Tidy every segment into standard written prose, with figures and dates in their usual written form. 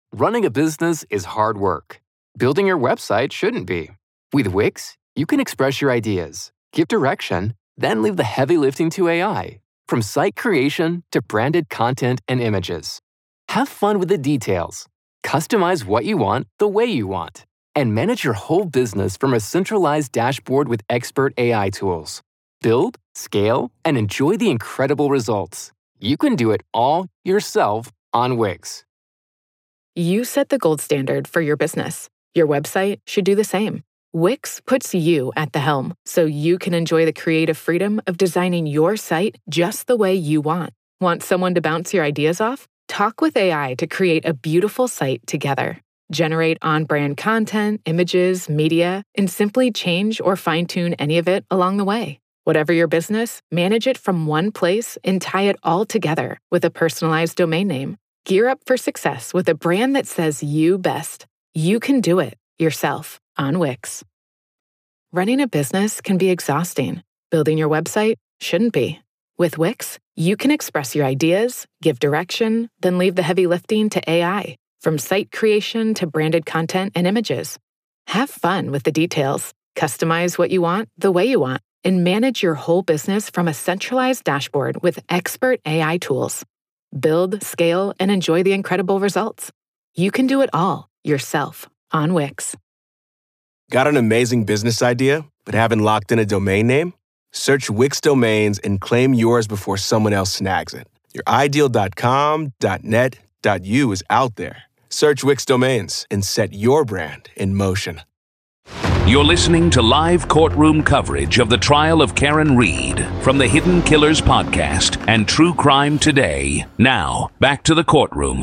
Running a business is hard work. Building your website shouldn't be. With Wix, you can express your ideas, give direction, then leave the heavy lifting to AI. From site creation to branded content and images. Have fun with the details. Customize what you want the way you want. And manage your whole business from a centralized dashboard with expert AI tools. Build, scale, and enjoy the incredible results. You can do it all yourself on Wix. You set the gold standard for your business. Your website should do the same. Wix puts you at the helm so you can enjoy the creative freedom of designing your site just the way you want. Want someone to bounce your ideas off? Talk with AI to create a beautiful site together. Generate on-brand content, images, media, and simply change or fine-tune any of it along the way. Whatever your business, manage it from one place and tie it all together with a personalized domain name. Gear up for success with a brand that says you best. You can do it yourself on Wix. Running a business can be exhausting. Building your website shouldn't be. With Wix, you can express your ideas, give direction, then leave the heavy lifting to AI, from site creation to branded content and images. Have fun with the details. Customize what you want the way you want, and manage your whole business from a centralized dashboard with expert AI tools. Build, scale, and enjoy the incredible results. You can do it all yourself on Wix. Got an amazing business idea, but haven't locked in a domain name? Search Wix Domains and claim yours before someone else snags it. Your ideal.com, .net, .u is out there. Search Wix Domains and set your brand in motion. You're listening to live courtroom coverage of the trial of Karen Read from the Hidden Killers podcast and True Crime Today. Now, back to the courtroom.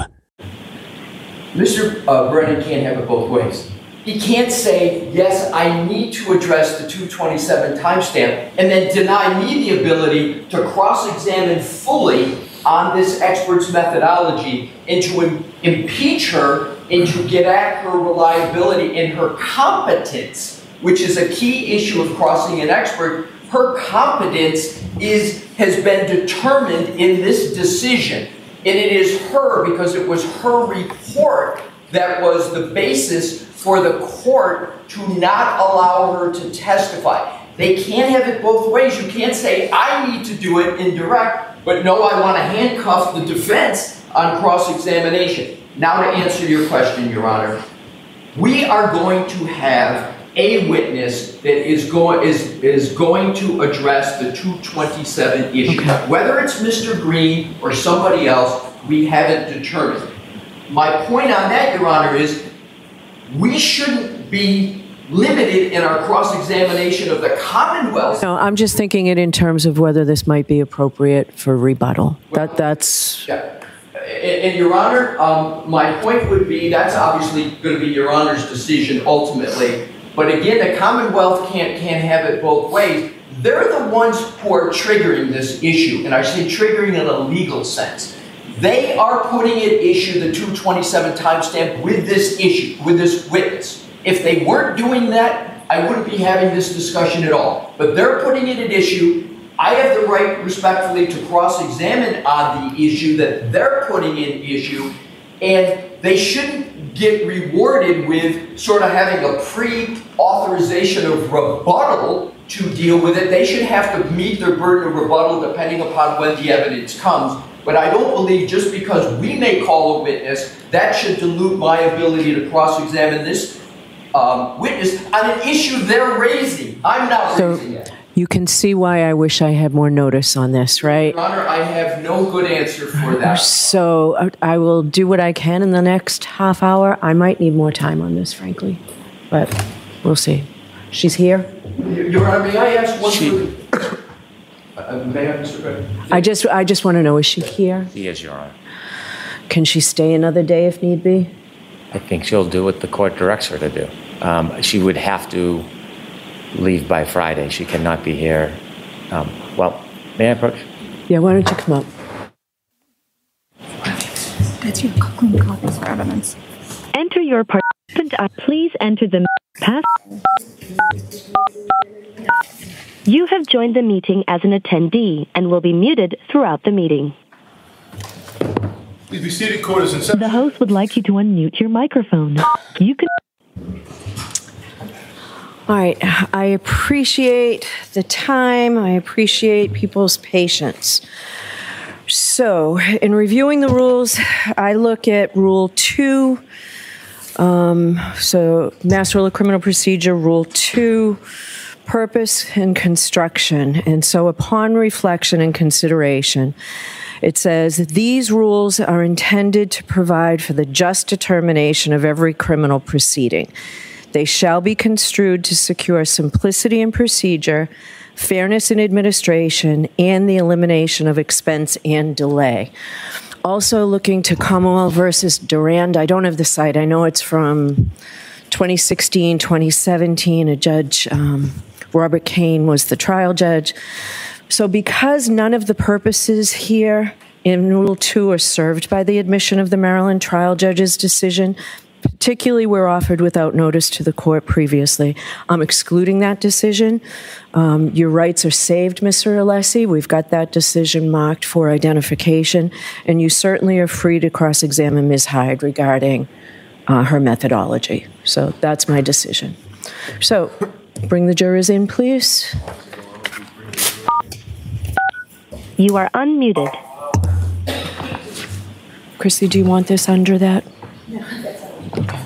Mr. Brennan can't have it both ways. He can't say, yes, I need to address the 227 timestamp, and then deny me the ability to cross-examine fully on this expert's methodology and to impeach her and to get at her reliability and her competence, which is a key issue of crossing an expert. Her competence has been determined in this decision. And it is her, because it was her report that was the basis for the court to not allow her to testify. They can't have it both ways. You can't say, I need to do it in direct, but no, I want to handcuff the defense on cross-examination. Now to answer your question, Your Honor, we are going to have a witness that is going to address the 227 issue. Okay. Whether it's Mr. Green or somebody else, we haven't determined. My point on that, Your Honor, is we shouldn't be limited in our cross-examination of the Commonwealth. No, I'm just thinking it in terms of whether this might be appropriate for rebuttal. Well, that's... Yeah. And Your Honor, my point would be that's obviously going to be Your Honor's decision ultimately. But again, the Commonwealth can't have it both ways. They're the ones who are triggering this issue, and I say triggering in a legal sense. They are putting at issue the 227 timestamp with this issue, with this witness. If they weren't doing that, I wouldn't be having this discussion at all. But they're putting it at issue. I have the right, respectfully, to cross-examine on the issue that they're putting in issue, and they shouldn't get rewarded with sort of having a pre-authorization of rebuttal to deal with it. They should have to meet their burden of rebuttal depending upon when the evidence comes. But I don't believe just because we may call a witness, that should dilute my ability to cross-examine this witness on an issue they're raising. I'm not raising it. You can see why I wish I had more notice on this, right? Your Honor, I have no good answer for that. So I will do what I can in the next half hour. I might need more time on this, frankly, but we'll see. She's here? Your Honor, may I ask one quick... May I, Mr. President? I just want to know, is she here? She is, Your Honor. Can she stay another day if need be? I think she'll do what the court directs her to do. She would have to leave by Friday. She cannot be here. Well, may I approach? Yeah, why don't you come up? That's your clean copies for evidence. Enter your participant. Please enter the pass. You have joined the meeting as an attendee and will be muted throughout the meeting. Please be seated. Court is in session. The host would like you to unmute your microphone. You can. All right. I appreciate the time. I appreciate people's patience. So, in reviewing the rules, I look at Rule 2. So, Master Rule of Criminal Procedure, Rule 2, purpose and construction. And so, upon reflection and consideration, it says, these rules are intended to provide for the just determination of every criminal proceeding. They shall be construed to secure simplicity in procedure, fairness in administration, and the elimination of expense and delay. Also looking to Commonwealth versus Durand. I don't have the site. I know it's from 2016, 2017. A judge, Robert Kane, was the trial judge. So because none of the purposes here in Rule 2 are served by the admission of the Maryland trial judge's decision, particularly were offered without notice to the court previously, I'm excluding that decision. Your rights are saved, Mr. Alessi. We've got that decision marked for identification, and you certainly are free to cross-examine Ms. Hyde regarding her methodology. So that's my decision. So bring the jurors in, please. You are unmuted. Chrissy, do you want this under that? No, that's Okay.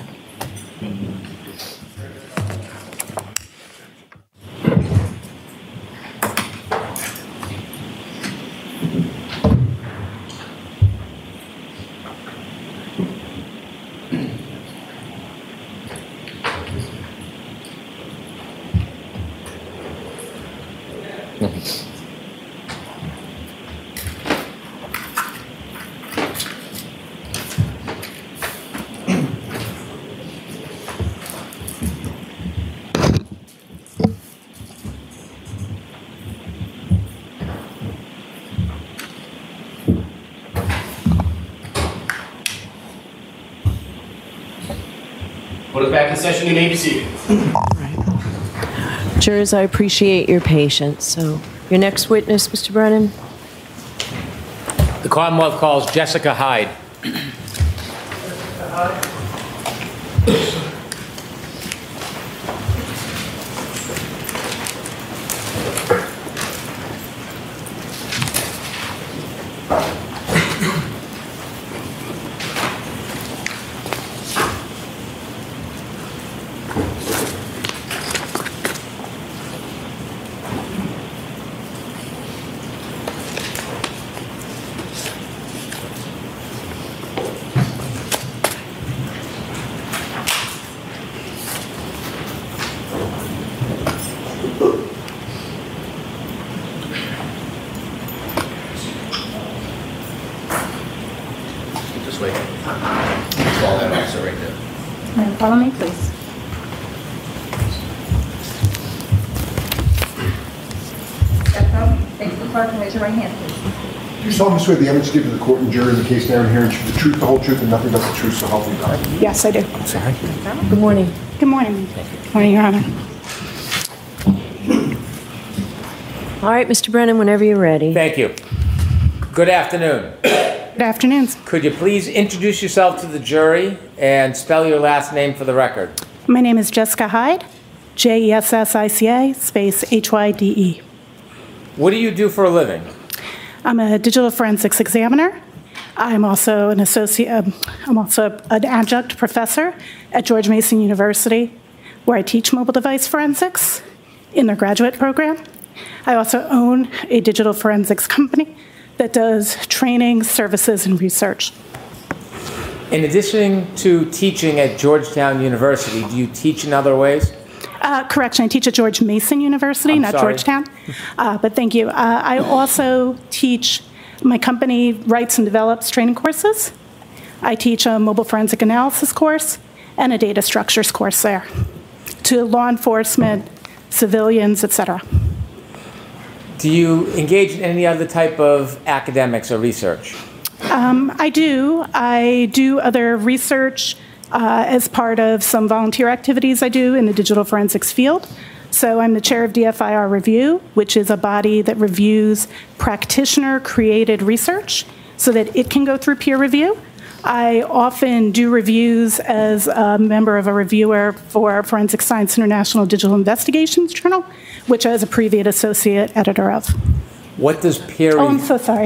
Put it back in session, you may be seated. Jurors, I appreciate your patience. So, your next witness, Mr. Brennan. The Commonwealth calls Jessica Hyde. Follow me, please. Step up, face the clerk, and raise your right hand, please. Do you solemnly swear the evidence given to the court and jury in the case now and here and the truth, the whole truth, and nothing but the truth, so help me God? Yes, I do. I'm sorry. Good morning. Good morning. Good morning, Your Honor. All right, Mr. Brennan, whenever you're ready. Thank you. Good afternoon. Good afternoon. Could you please introduce yourself to the jury and spell your last name for the record? My name is Jessica Hyde, Jessica, space Hyde. What do you do for a living? I'm a digital forensics examiner. I'm also an an adjunct professor at George Mason University, where I teach mobile device forensics in their graduate program. I also own a digital forensics company that does training, services, and research. In addition to teaching at Georgetown University, do you teach in other ways? Correction, I teach at George Mason University, not Georgetown. But thank you. I also teach, my company writes and develops training courses. I teach a mobile forensic analysis course and a data structures course there to law enforcement, civilians, etc. Do you engage in any other type of academics or research? I do. I do other research as part of some volunteer activities I do in the digital forensics field. So I'm the chair of DFIR Review, which is a body that reviews practitioner-created research. so that it can go through peer review. I often do reviews as a member of a reviewer for Forensic Science International Digital Investigations Journal, which I was a previous associate editor of. What does peer Oh, I'm so sorry.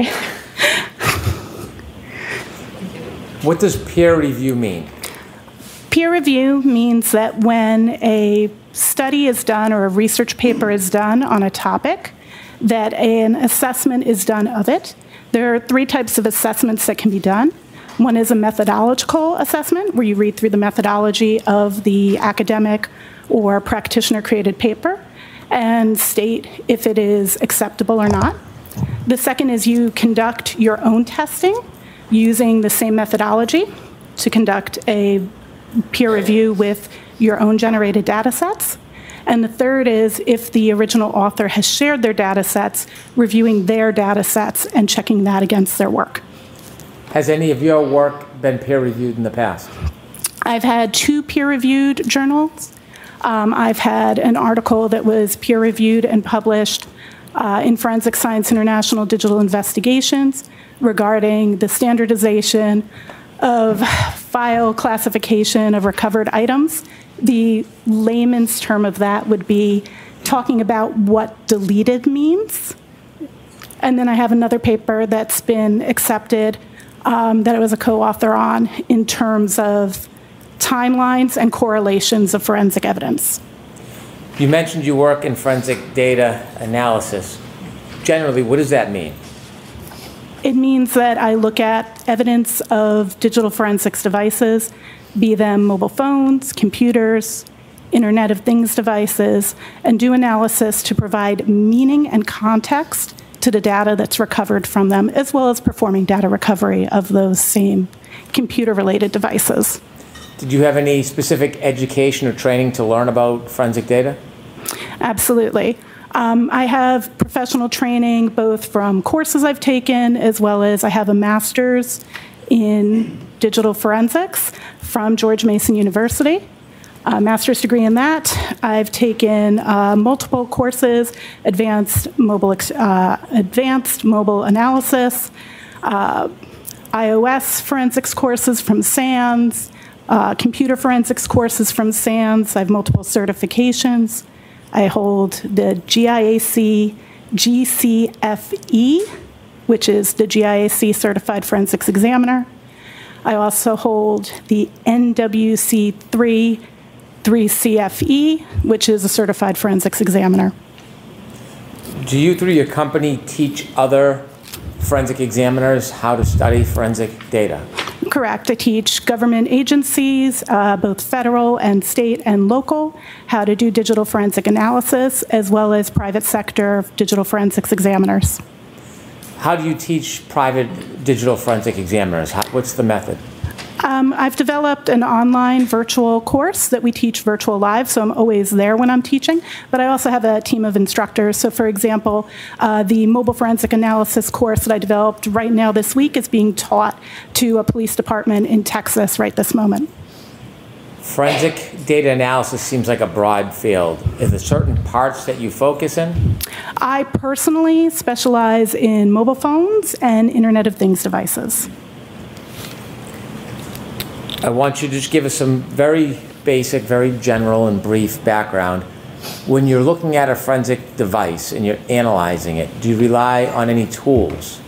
What does peer review mean? Peer review means that when a study is done or a research paper is done on a topic, that an assessment is done of it. There are 3 types of assessments that can be done. One is a methodological assessment, where you read through the methodology of the academic or practitioner-created paper and state if it is acceptable or not. The second is you conduct your own testing using the same methodology to conduct a peer review with your own generated data sets. And the third is if the original author has shared their data sets, reviewing their data sets and checking that against their work. Has any of your work been peer-reviewed in the past? I've had 2 peer-reviewed journals. I've had an article that was peer-reviewed and published in Forensic Science International Digital Investigations regarding the standardization of file classification of recovered items. The layman's term of that would be talking about what deleted means. And then I have another paper that's been accepted that I was a co-author on in terms of timelines and correlations of forensic evidence. You mentioned you work in forensic data analysis. Generally, what does that mean? It means that I look at evidence of digital forensics devices, be them mobile phones, computers, Internet of Things devices, and do analysis to provide meaning and context to the data that's recovered from them, as well as performing data recovery of those same computer-related devices. Did you have any specific education or training to learn about forensic data? Absolutely. I have professional training both from courses I've taken, as well as I have a master's in digital forensics from George Mason University. A master's degree in that. I've taken multiple courses, advanced mobile analysis, iOS forensics courses from SANS, computer forensics courses from SANS. I have multiple certifications. I hold the GIAC GCFE, which is the GIAC Certified Forensics Examiner. I also hold the NWC 3CFE, which is a Certified Forensics Examiner. Do you, through your company, teach other forensic examiners how to study forensic data? Correct. I teach government agencies, both federal and state and local, how to do digital forensic analysis, as well as private sector digital forensics examiners. How do you teach private digital forensic examiners? What's the method? I've developed an online virtual course that we teach virtual live, so I'm always there when I'm teaching. But I also have a team of instructors. So, for example, the mobile forensic analysis course that I developed right now this week is being taught to a police department in Texas right this moment. Forensic data analysis seems like a broad field. Is there certain parts that you focus in? I personally specialize in mobile phones and Internet of Things devices. I want you to just give us some very basic, very general and brief background. When you're looking at a forensic device and you're analyzing it, do you rely on any tools?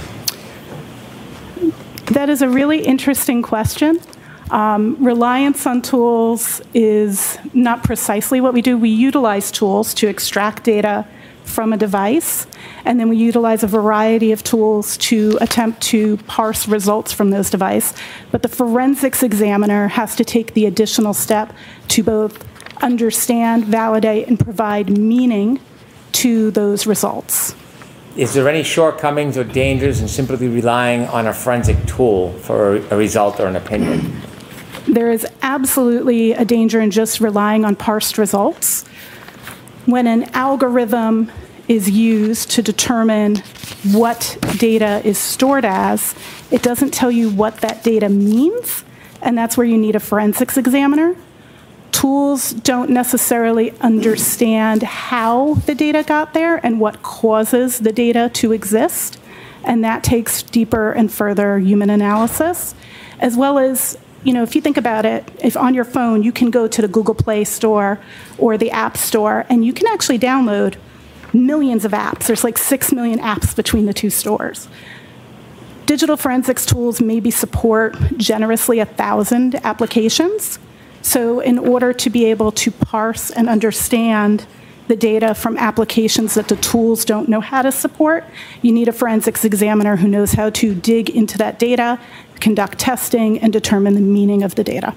That is a really interesting question. Reliance on tools is not precisely what we do. We utilize tools to extract data from a device, and then we utilize a variety of tools to attempt to parse results from those devices. But the forensics examiner has to take the additional step to both understand, validate, and provide meaning to those results. Is there any shortcomings or dangers in simply relying on a forensic tool for a result or an opinion? There is absolutely a danger in just relying on parsed results. When an algorithm is used to determine what data is stored as, it doesn't tell you what that data means, and that's where you need a forensics examiner. Tools don't necessarily understand how the data got there and what causes the data to exist, and that takes deeper and further human analysis, as well as, if you think about it, if on your phone you can go to the Google Play Store or the App Store, and you can actually download millions of apps. There's like 6 million apps between the two stores. Digital forensics tools maybe support generously 1,000 applications. So in order to be able to parse and understand the data from applications that the tools don't know how to support, you need a forensics examiner who knows how to dig into that data, conduct testing, and determine the meaning of the data.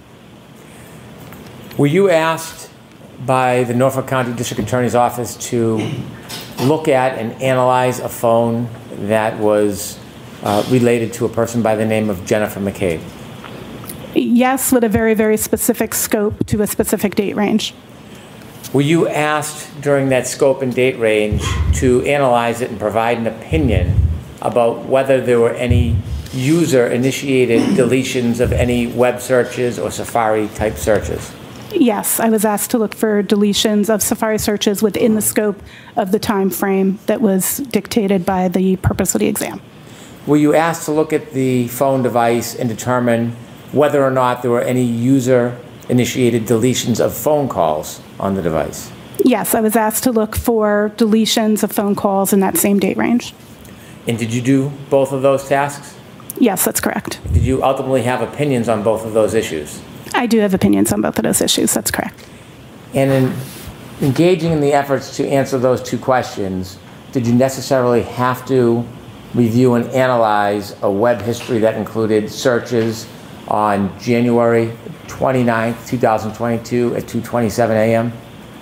Were you asked by the Norfolk County District Attorney's Office to look at and analyze a phone that was related to a person by the name of Jennifer McCabe? Yes, with a very, very specific scope to a specific date range. Were you asked during that scope and date range to analyze it and provide an opinion about whether there were any user-initiated deletions of any web searches or Safari-type searches? Yes, I was asked to look for deletions of Safari searches within the scope of the time frame that was dictated by the purpose of the exam. Were you asked to look at the phone device and determine whether or not there were any user-initiated deletions of phone calls on the device? Yes, I was asked to look for deletions of phone calls in that same date range. And did you do both of those tasks? Yes, that's correct. Did you ultimately have opinions on both of those issues? I do have opinions on both of those issues, that's correct. And in engaging in the efforts to answer those two questions, did you necessarily have to review and analyze a web history that included searches on January 29th, 2022 at 2:27 a.m.?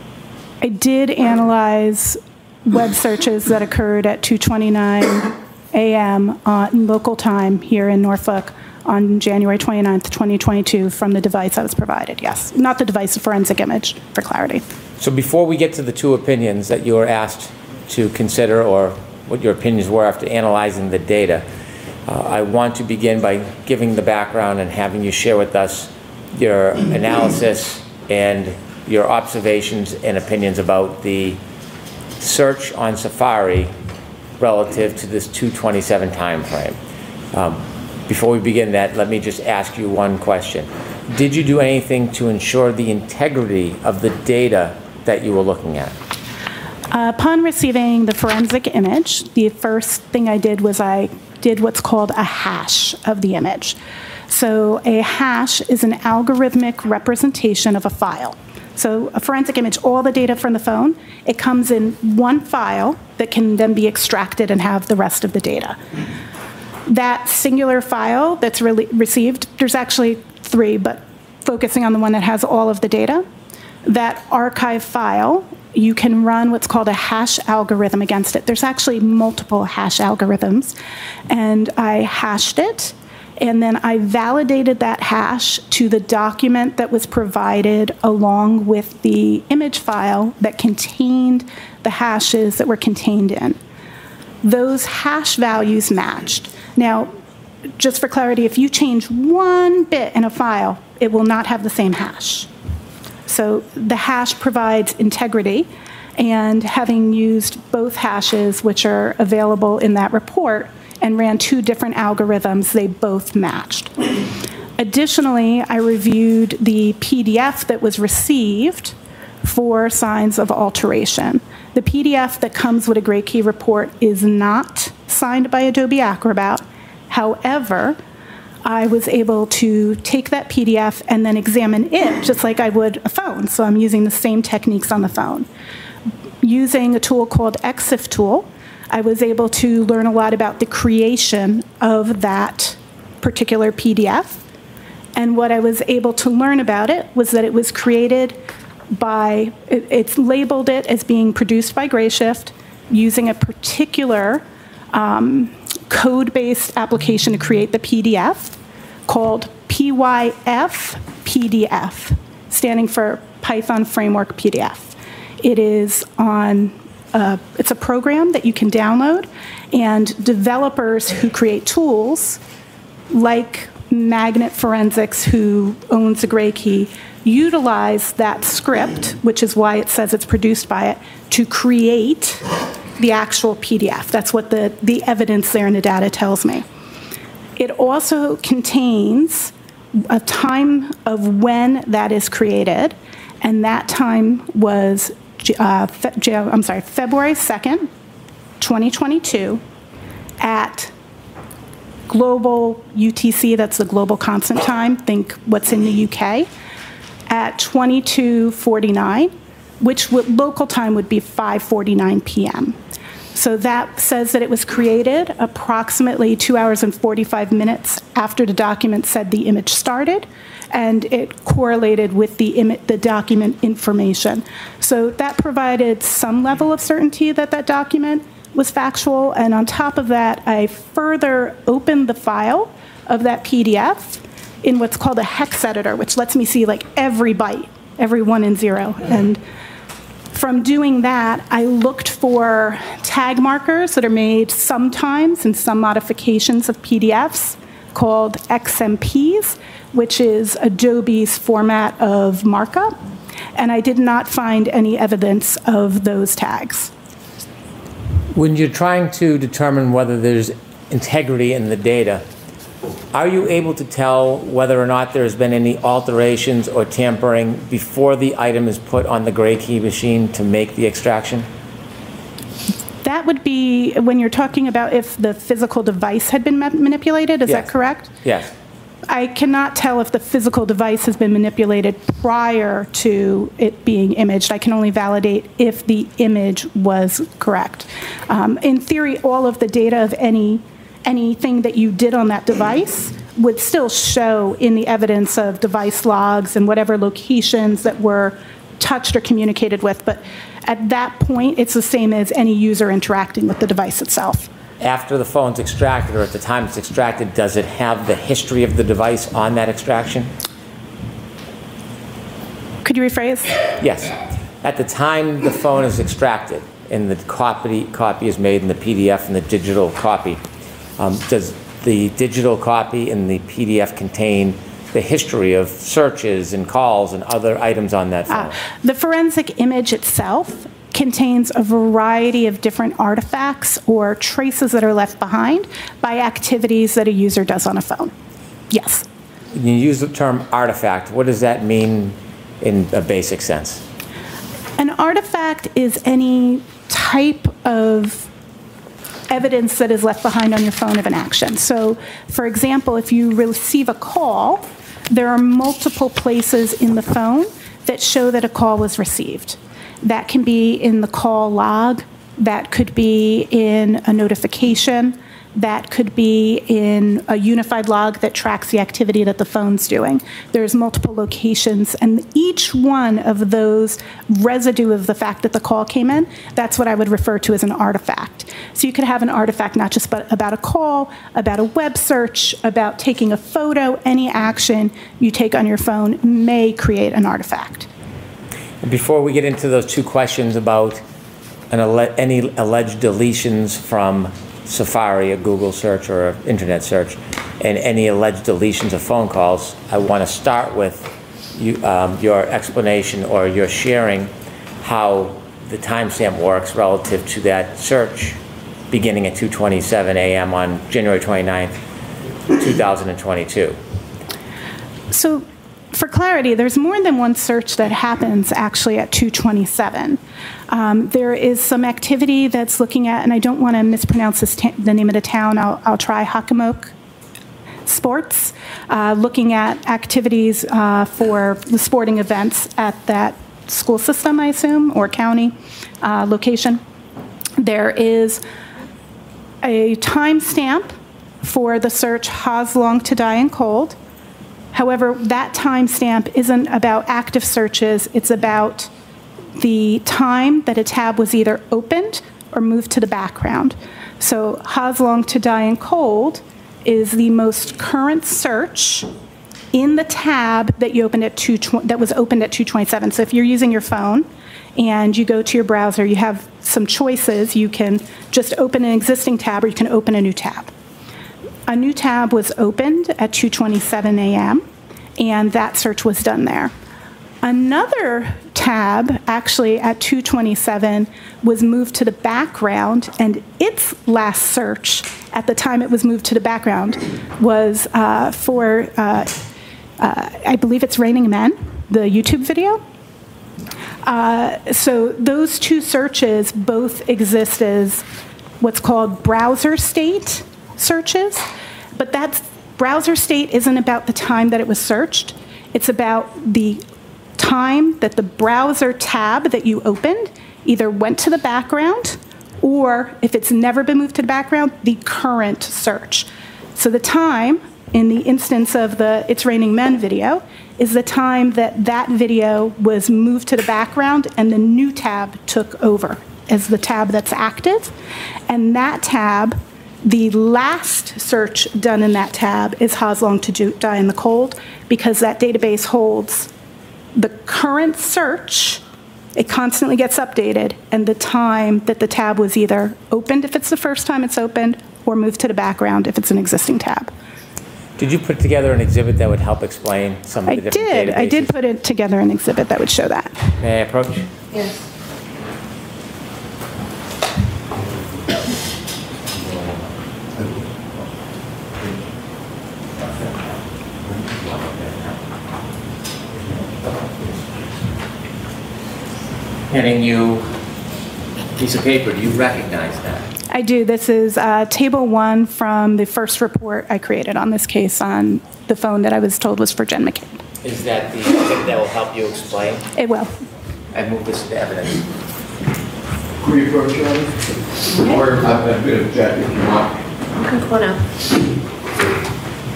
I did analyze web searches that occurred at 2:29 a.m. In local time here in Norfolk on January 29th, 2022 from the device I was provided, yes. Not the device, a forensic image, for clarity. So before we get to the two opinions that you were asked to consider or what your opinions were after analyzing the data, I want to begin by giving the background and having you share with us your analysis and your observations and opinions about the search on Safari relative to this 2:27 time frame. Before we begin that, let me just ask you one question. Did you do anything to ensure the integrity of the data that you were looking at? Upon receiving the forensic image, the first thing I did was I did what's called a hash of the image. So a hash is an algorithmic representation of a file. So a forensic image, all the data from the phone, it comes in one file that can then be extracted and have the rest of the data. That singular file that's received, there's actually 3, but focusing on the one that has all of the data, that archive file, you can run what's called a hash algorithm against it. There's actually multiple hash algorithms, and I hashed it, and then I validated that hash to the document that was provided along with the image file that contained the hashes that were contained in. Those hash values matched. Now, just for clarity, if you change one bit in a file, it will not have the same hash. So the hash provides integrity, and having used both hashes, which are available in that report, and ran 2 different algorithms, they both matched. Additionally, I reviewed the PDF that was received for signs of alteration. The PDF that comes with a Gray Key report is not signed by Adobe Acrobat. However, I was able to take that PDF and then examine it just like I would a phone. So I'm using the same techniques on the phone. Using a tool called EXIF tool, I was able to learn a lot about the creation of that particular PDF. And what I was able to learn about it was that it was created by, it's labeled it as being produced by Grayshift using a particular code-based application to create the PDF called PYF PDF, standing for Python Framework PDF. It is on, it's a program that you can download, and developers who create tools, like Magnet Forensics, who owns the Gray Key, utilize that script, which is why it says it's produced by it, to create the actual PDF. That's what the evidence there in the data tells me. It also contains a time of when that is created, and that time was February 2nd, 2022, at global UTC, that's the global constant time, think what's in the UK, at 22:49, which local time would be 5:49 p.m. So that says that it was created approximately 2 hours and 45 minutes after the document said the image started, and it correlated with the document information. So that provided some level of certainty that that document was factual, and on top of that, I further opened the file of that PDF in what's called a hex editor, which lets me see like every byte, every 1 and 0. And from doing that, I looked for tag markers that are made sometimes in some modifications of PDFs called XMPs, which is Adobe's format of markup, and I did not find any evidence of those tags. When you're trying to determine whether there's integrity in the data, are you able to tell whether or not there's been any alterations or tampering before the item is put on the gray key machine to make the extraction? That would be when you're talking about if the physical device had been manipulated, is Yes. that correct? Yes. I cannot tell if the physical device has been manipulated prior to it being imaged. I can only validate if the image was correct. In theory, all of the data of anything that you did on that device would still show in the evidence of device logs and whatever locations that were touched or communicated with. But at that point, it's the same as any user interacting with the device itself. After the phone's extracted, or at the time it's extracted, does it have the history of the device on that extraction? Could you rephrase? Yes. At the time the phone is extracted and the copy is made in the PDF and the digital copy, does the digital copy and the PDF contain the history of searches and calls and other items on that phone? The forensic image itself contains a variety of different artifacts or traces that are left behind by activities that a user does on a phone. Yes. When you use the term artifact, what does that mean in a basic sense? An artifact is any type of evidence that is left behind on your phone of an action. So, for example, if you receive a call, there are multiple places in the phone that show that a call was received. That can be in the call log, that could be in a notification, that could be in a unified log that tracks the activity that the phone's doing. There's multiple locations, and each one of those residue of the fact that the call came in, that's what I would refer to as an artifact. So you could have an artifact not just about a call, about a web search, about taking a photo, any action you take on your phone may create an artifact. Before we get into those two questions about any alleged deletions from Safari, a Google search or an internet search, and any alleged deletions of phone calls, I want to start with your explanation or your sharing how the timestamp works relative to that search beginning at 2:27 a.m. on January 29th, 2022. So, for clarity, there's more than one search that happens actually at 2:27. There is some activity that's looking at, and I don't want to mispronounce the name of the town, I'll try Hockomock Sports, looking at activities for the sporting events at that school system, I assume, or county location. There is a timestamp for the search Hoslong to Die in Cold. However, that timestamp isn't about active searches, it's about the time that a tab was either opened or moved to the background. So Hoslong to Die in Cold is the most current search in the tab that you opened at that was opened at 2:27. So if you're using your phone and you go to your browser, you have some choices. You can just open an existing tab or you can open a new tab. A new tab was opened at 2:27 a.m., and that search was done there. Another tab, actually at 227, was moved to the background, and its last search at the time it was moved to the background was for, I believe it's Raining Men, the YouTube video. So those two searches both exist as what's called browser state searches, but that browser state isn't about the time that it was searched. It's about the time that the browser tab that you opened either went to the background, or if it's never been moved to the background, the current search. So the time, in the instance of the It's Raining Men video, is the time that that video was moved to the background and the new tab took over as the tab that's active. And that tab, the last search done in that tab is How's Long to Die in the Cold, because that database holds the current search. It constantly gets updated, and the time that the tab was either opened if it's the first time it's opened, or moved to the background if it's an existing tab. Did you put together an exhibit that would help explain some of the different databases? I did put it together an exhibit that would show that. May I approach? Yes. Handing you a piece of paper. Do you recognize that? I do. This is table 1 from the first report I created on this case on the phone that I was told was for Jen McCabe. Is that the exhibit that will help you explain? It will. I move this to evidence. Could we approach you? Or a bit of chat if you want. You can come on out.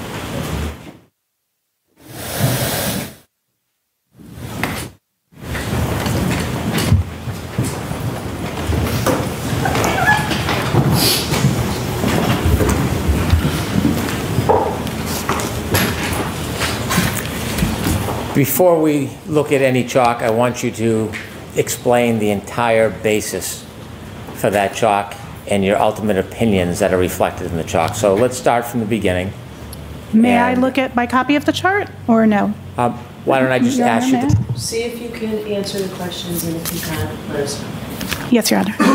Before we look at any chalk, I want you to explain the entire basis for that chalk and your ultimate opinions that are reflected in the chalk. So let's start from the beginning. May I look at my copy of the chart, or no? Why don't I just ask you to... See if you can answer the questions, and if you can, let us know. Yes, Your Honor.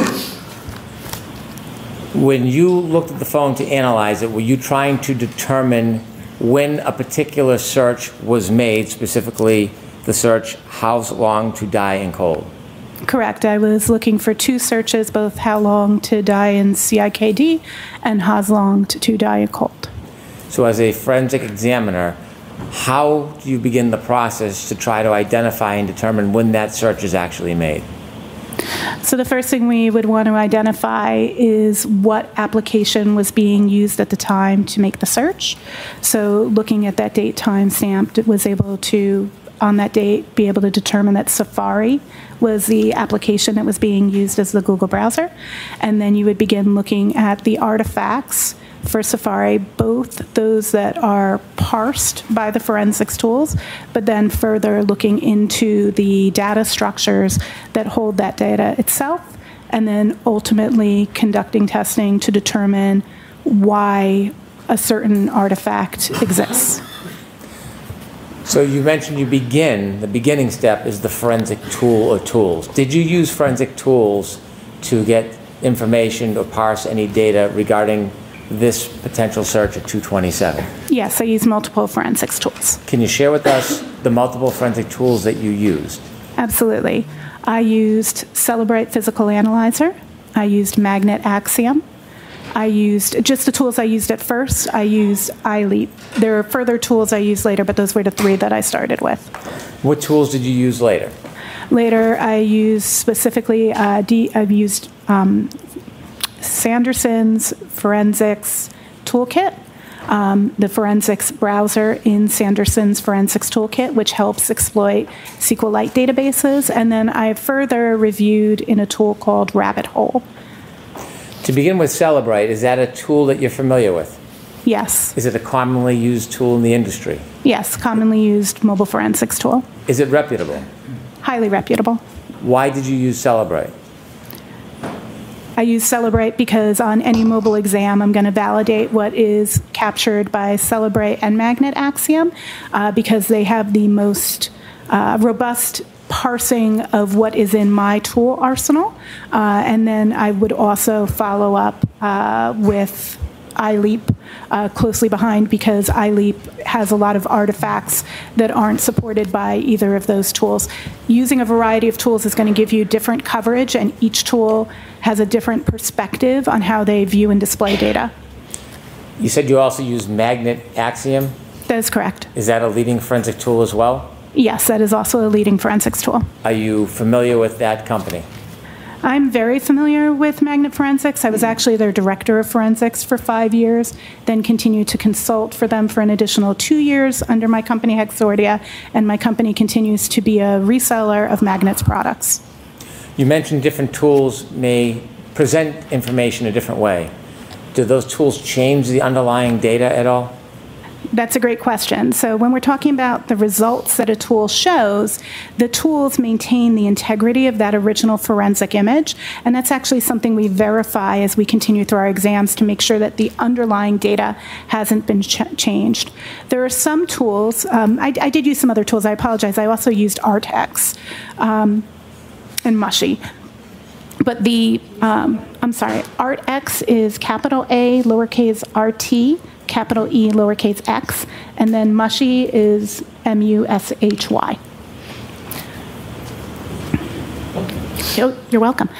When you looked at the phone to analyze it, were you trying to determine when a particular search was made, specifically the search, How's Long to Die in Cold? Correct. I was looking for two searches, both How Long to Die in CIKD and How's Long to Die in Cold. So as a forensic examiner, how do you begin the process to try to identify and determine when that search is actually made? So the first thing we would want to identify is what application was being used at the time to make the search. So looking at that date time stamped, it was able to, on that date, be able to determine that Safari was the application that was being used as the Google browser. And then you would begin looking at the artifacts for Safari, both those that are parsed by the forensics tools, but then further looking into the data structures that hold that data itself, and then ultimately conducting testing to determine why a certain artifact exists. So you mentioned the beginning step is the forensic tool or tools. Did you use forensic tools to get information or parse any data regarding this potential search at 227? Yes, I use multiple forensics tools. Can you share with us the multiple forensic tools that you used? Absolutely. I used Celebrate Physical Analyzer. I used Magnet Axiom. I used just the tools I used at first. I used iLeap. There are further tools I used later, but those were the three that I started with. What tools did you use later? Later, I used specifically, I've used Sanderson's Forensics Toolkit, the forensics browser in Sanderson's Forensics Toolkit, which helps exploit SQLite databases. And then I further reviewed in a tool called Rabbit Hole. To begin with, Celebrate, is that a tool that you're familiar with? Yes. Is it a commonly used tool in the industry? Yes, commonly used mobile forensics tool. Is it reputable? Highly reputable. Why did you use Celebrate? I use Celebrate because on any mobile exam, I'm going to validate what is captured by Celebrate and Magnet Axiom because they have the most robust parsing of what is in my tool arsenal. And then I would also follow up with iLeap closely behind, because iLeap has a lot of artifacts that aren't supported by either of those tools. Using a variety of tools is going to give you different coverage, and each tool has a different perspective on how they view and display data. You said you also use Magnet Axiom? That is correct. Is that a leading forensic tool as well? Yes, that is also a leading forensics tool. Are you familiar with that company? I'm very familiar with Magnet Forensics. I was actually their director of forensics for 5 years, then continued to consult for them for an additional 2 years under my company Hexordia, and my company continues to be a reseller of Magnet's products. You mentioned different tools may present information a different way. Do those tools change the underlying data at all? That's a great question. So when we're talking about the results that a tool shows, the tools maintain the integrity of that original forensic image, and that's actually something we verify as we continue through our exams to make sure that the underlying data hasn't been changed. There are some tools, I did use some other tools, I apologize, I also used ArtX and Mushy. But ArtX is capital A, lowercase rt, capital E, lowercase x, and then Mushy is M-U-S-H-Y. You're welcome.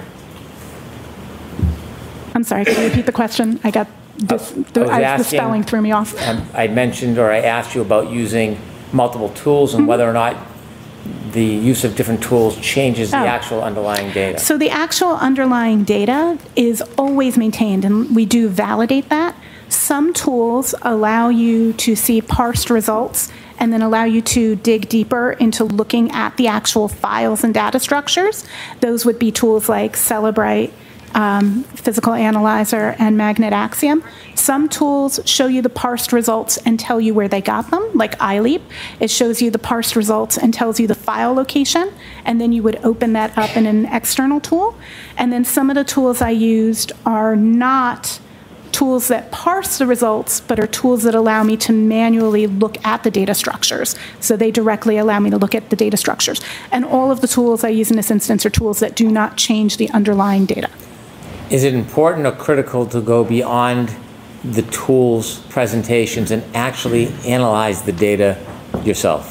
I'm sorry, can you repeat the question? I got this, the spelling threw me off. I mentioned, or I asked you about using multiple tools and whether or not the use of different tools changes the actual underlying data. So the actual underlying data is always maintained, and we do validate that. Some tools allow you to see parsed results and then allow you to dig deeper into looking at the actual files and data structures. Those would be tools like Cellebrite, Physical Analyzer, and Magnet Axiom. Some tools show you the parsed results and tell you where they got them, like iLeap. It shows you the parsed results and tells you the file location, and then you would open that up in an external tool. And then some of the tools I used are not tools that parse the results, but are tools that allow me to manually look at the data structures. So they directly allow me to look at the data structures. And all of the tools I use in this instance are tools that do not change the underlying data. Is it important or critical to go beyond the tools' presentations and actually analyze the data yourself?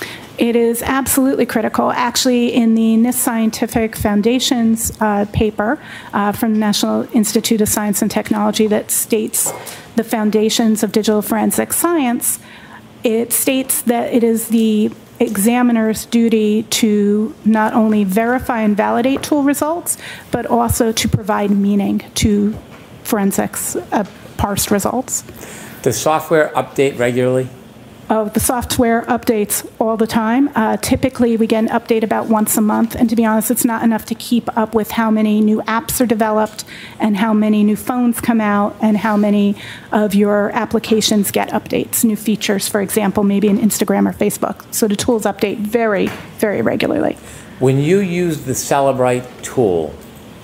It is absolutely critical. Actually, in the NIST Scientific Foundations paper from the National Institute of Science and Technology that states the foundations of digital forensic science, it states that it is the examiner's duty to not only verify and validate tool results, but also to provide meaning to forensics parsed results. Does software update regularly? The software updates all the time. Typically, we get an update about once a month, and to be honest, it's not enough to keep up with how many new apps are developed and how many new phones come out and how many of your applications get updates, new features, for example, maybe in Instagram or Facebook. So the tools update very, very regularly. When you use the Cellebrite tool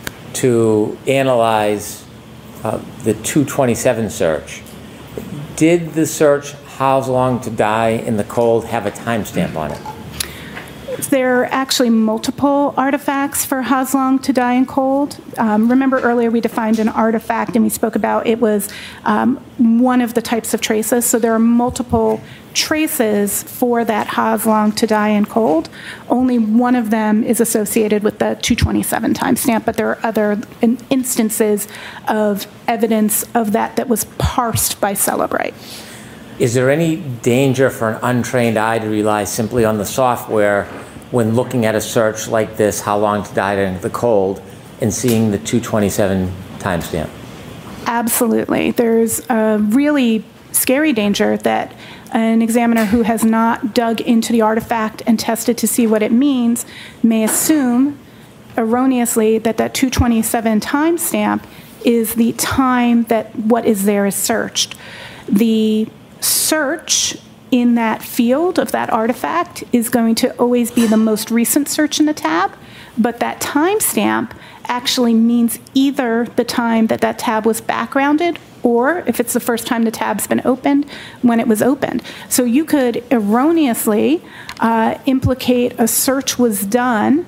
to analyze the 227 search, did the search How's Long to Die in the Cold have a timestamp on it? There are actually multiple artifacts for How's Long to Die in Cold. Remember earlier we defined an artifact and we spoke about it was one of the types of traces. So there are multiple traces for that How's Long to Die in Cold. Only one of them is associated with the 227 timestamp, but there are other instances of evidence of that was parsed by Cellebrite. Is there any danger for an untrained eye to rely simply on the software when looking at a search like this, How Long to Die in the Cold, and seeing the 227 timestamp? Absolutely. There's a really scary danger that an examiner who has not dug into the artifact and tested to see what it means may assume erroneously that 227 timestamp is the time that what is there is searched. The search in that field of that artifact is going to always be the most recent search in the tab, but that timestamp actually means either the time that tab was backgrounded or if it's the first time the tab's been opened, when it was opened. So you could erroneously implicate a search was done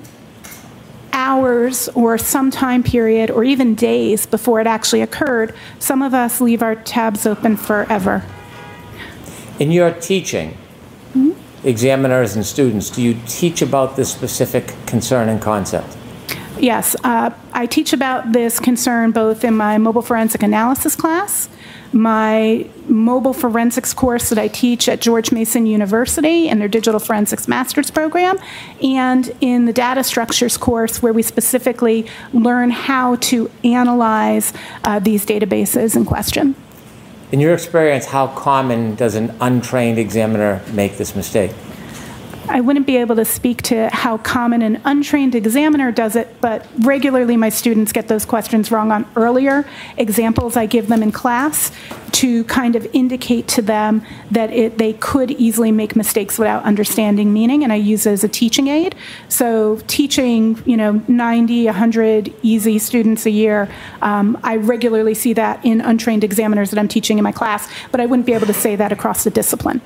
hours or some time period or even days before it actually occurred. Some of us leave our tabs open forever. In your teaching, examiners and students, do you teach about this specific concern and concept? Yes, I teach about this concern both in my mobile forensic analysis class, my mobile forensics course that I teach at George Mason University in their digital forensics master's program, and in the data structures course where we specifically learn how to analyze these databases in question. In your experience, how common does an untrained examiner make this mistake? I wouldn't be able to speak to how common an untrained examiner does it, but regularly my students get those questions wrong on earlier examples I give them in class to kind of indicate to them that they could easily make mistakes without understanding meaning, and I use it as a teaching aid. So teaching, 90, 100 easy students a year, I regularly see that in untrained examiners that I'm teaching in my class, but I wouldn't be able to say that across the discipline.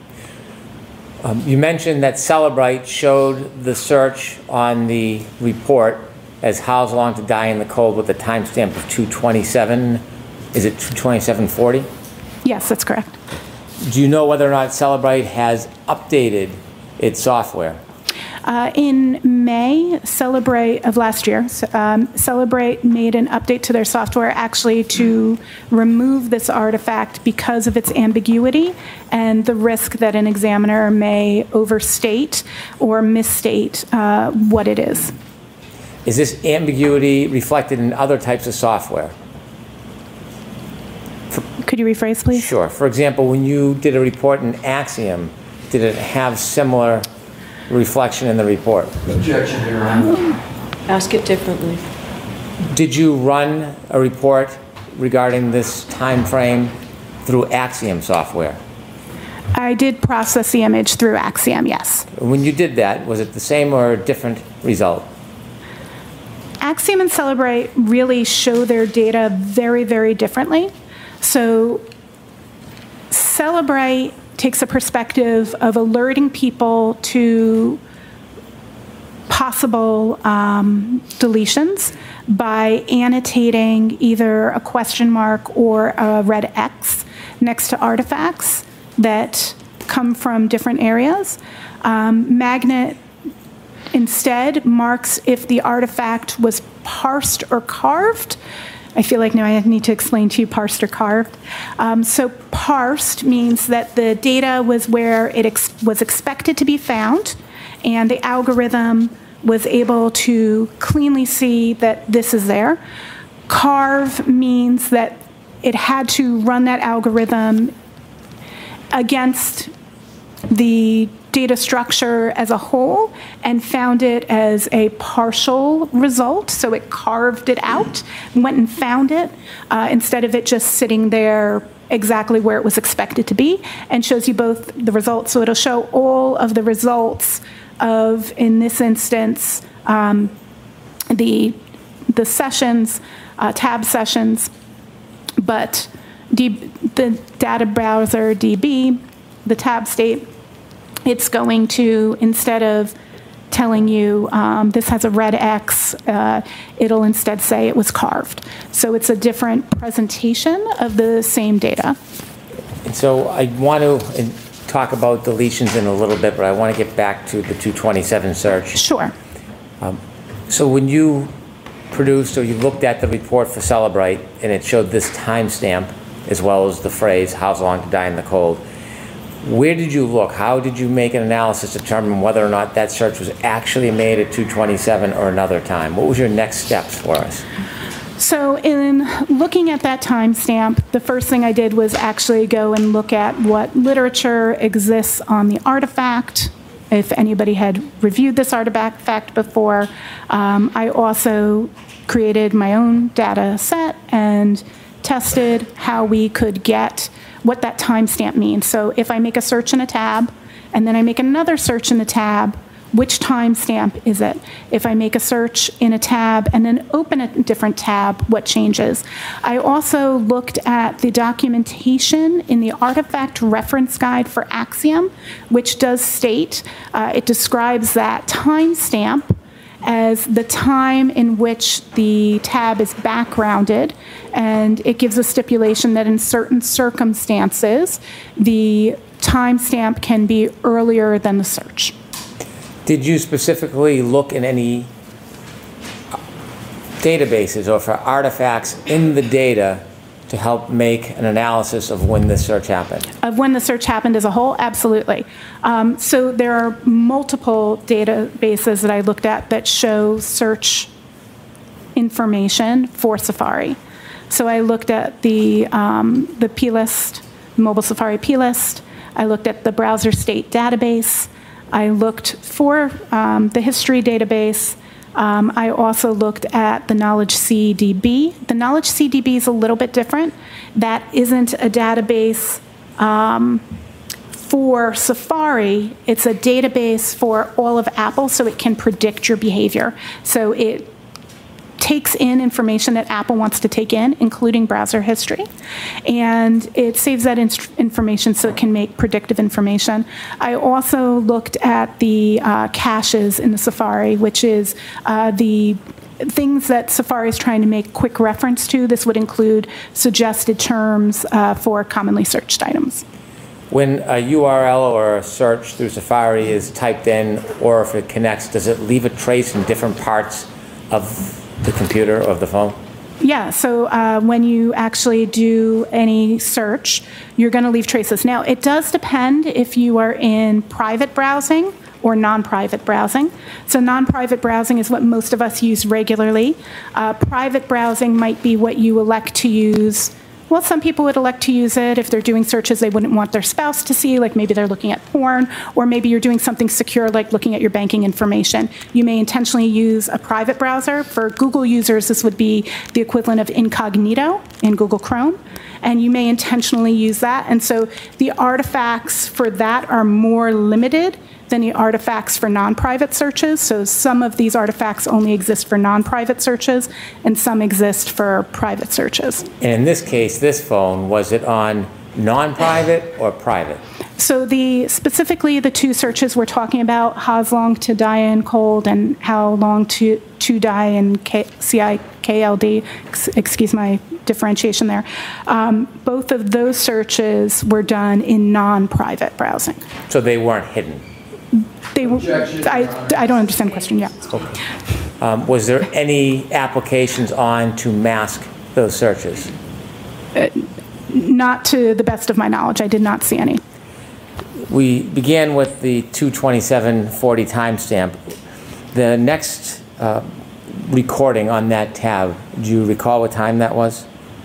You mentioned that Cellebrite showed the search on the report as How's Long to Die in the Cold with a timestamp of 227. Is it 227:40? Yes, that's correct. Do you know whether or not Cellebrite has updated its software? In May, Cellebrite of last year, Cellebrite made an update to their software actually to remove this artifact because of its ambiguity and the risk that an examiner may overstate or misstate what it is. Is this ambiguity reflected in other types of software? Could you rephrase, please? Sure. For example, when you did a report in Axiom, did it have similar reflection in the report? Objection, Your Honor. Ask it differently. Did you run a report regarding this time frame through Axiom software? I did process the image through Axiom, yes. When you did that, was it the same or a different result? Axiom and Cellebrite really show their data very, very differently. So Cellebrite takes a perspective of alerting people to possible deletions by annotating either a question mark or a red X next to artifacts that come from different areas. Magnet instead marks if the artifact was parsed or carved. I feel like now I need to explain to you parsed or carved. So parsed means that the data was where it was expected to be found, and the algorithm was able to cleanly see that this is there. Carve means that it had to run that algorithm against the data structure as a whole and found it as a partial result. So it carved it out, went and found it, instead of it just sitting there exactly where it was expected to be, and shows you both the results. So it'll show all of the results of, in this instance, the sessions, tab sessions, but the data browser DB, the tab state, it's going to, instead of telling you this has a red X, it'll instead say it was carved. So it's a different presentation of the same data. And so I want to talk about deletions in a little bit, but I want to get back to the 227 search. Sure. So when you produced or you looked at the report for Cellebrite and it showed this timestamp as well as the phrase, "How's Long to Die in the Cold," where did you look? How did you make an analysis to determine whether or not that search was actually made at 227 or another time? What was your next steps for us? So in looking at that timestamp, the first thing I did was actually go and look at what literature exists on the artifact, if anybody had reviewed this artifact before. I also created my own data set and tested how we could get what that timestamp means. So if I make a search in a tab, and then I make another search in the tab, which timestamp is it? If I make a search in a tab and then open a different tab, what changes? I also looked at the documentation in the Artifact Reference Guide for Axiom, which does state, it describes that timestamp as the time in which the tab is backgrounded, and it gives a stipulation that in certain circumstances, the timestamp can be earlier than the search. Did you specifically look in any databases or for artifacts in the data to help make an analysis of when this search happened? Of when the search happened as a whole? Absolutely. So there are multiple databases that I looked at that show search information for Safari. So I looked at the plist, Mobile Safari plist. I looked at the browser state database. I looked for the history database. I also looked at the Knowledge CDB. The Knowledge CDB is a little bit different. That isn't a database for Safari. It's a database for all of Apple, so it can predict your behavior. So it takes in information that Apple wants to take in, including browser history, and it saves that information so it can make predictive information. I also looked at the caches in the Safari, which is the things that Safari is trying to make quick reference to. This would include suggested terms for commonly searched items. When a URL or a search through Safari is typed in, or if it connects, does it leave a trace in different parts of the computer or of the phone? Yeah, so when you actually do any search, you're going to leave traces. Now, it does depend if you are in private browsing or non-private browsing. So non-private browsing is what most of us use regularly. Private browsing might be what you elect to use. Well, some people would elect to use it if they're doing searches they wouldn't want their spouse to see, like maybe they're looking at porn, or maybe you're doing something secure like looking at your banking information. You may intentionally use a private browser. For Google users, this would be the equivalent of incognito in Google Chrome, and you may intentionally use that. And so the artifacts for that are more limited than the artifacts for non-private searches. So some of these artifacts only exist for non-private searches, and some exist for private searches. And in this case, this phone, was it on non-private or private? So specifically the two searches we're talking about, how's long to die in cold and how long to die in CIKLD, excuse my differentiation there, both of those searches were done in non-private browsing. So they weren't hidden? I don't understand the question, yeah. Okay. Was there any applications on to mask those searches? Not to the best of my knowledge. I did not see any. We began with the 22740 timestamp. The next recording on that tab, do you recall what time that was?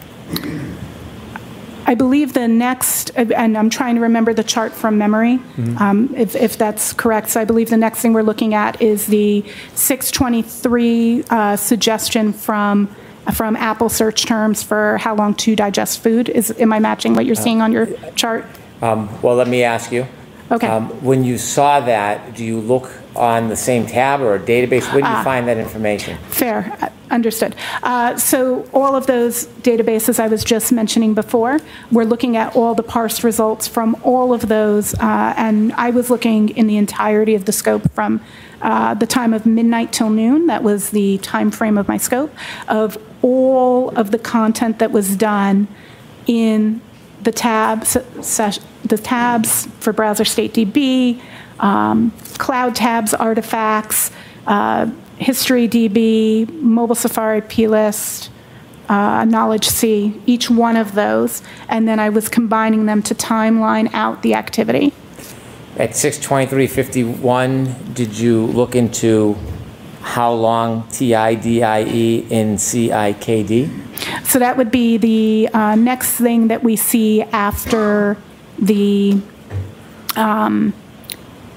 I believe the next, and I'm trying to remember the chart from memory, if that's correct. So I believe the next thing we're looking at is the 623 suggestion from Apple search terms for how long to digest food. Am I matching what you're seeing on your chart? Well, let me ask you. Okay. When you saw that, do you look on the same tab or a database? Where do you find that information? Fair. Understood. So all of those databases I was just mentioning before, we're looking at all the parsed results from all of those, and I was looking in the entirety of the scope from the time of midnight till noon. That was the time frame of my scope of all of the content that was done in the tabs for Browser State DB, Cloud Tabs artifacts, History DB, Mobile Safari plist, Knowledge C, each one of those, and then I was combining them to timeline out the activity. At 62351, did you look into how long TIDIE in CIKD? So that would be the next thing that we see after the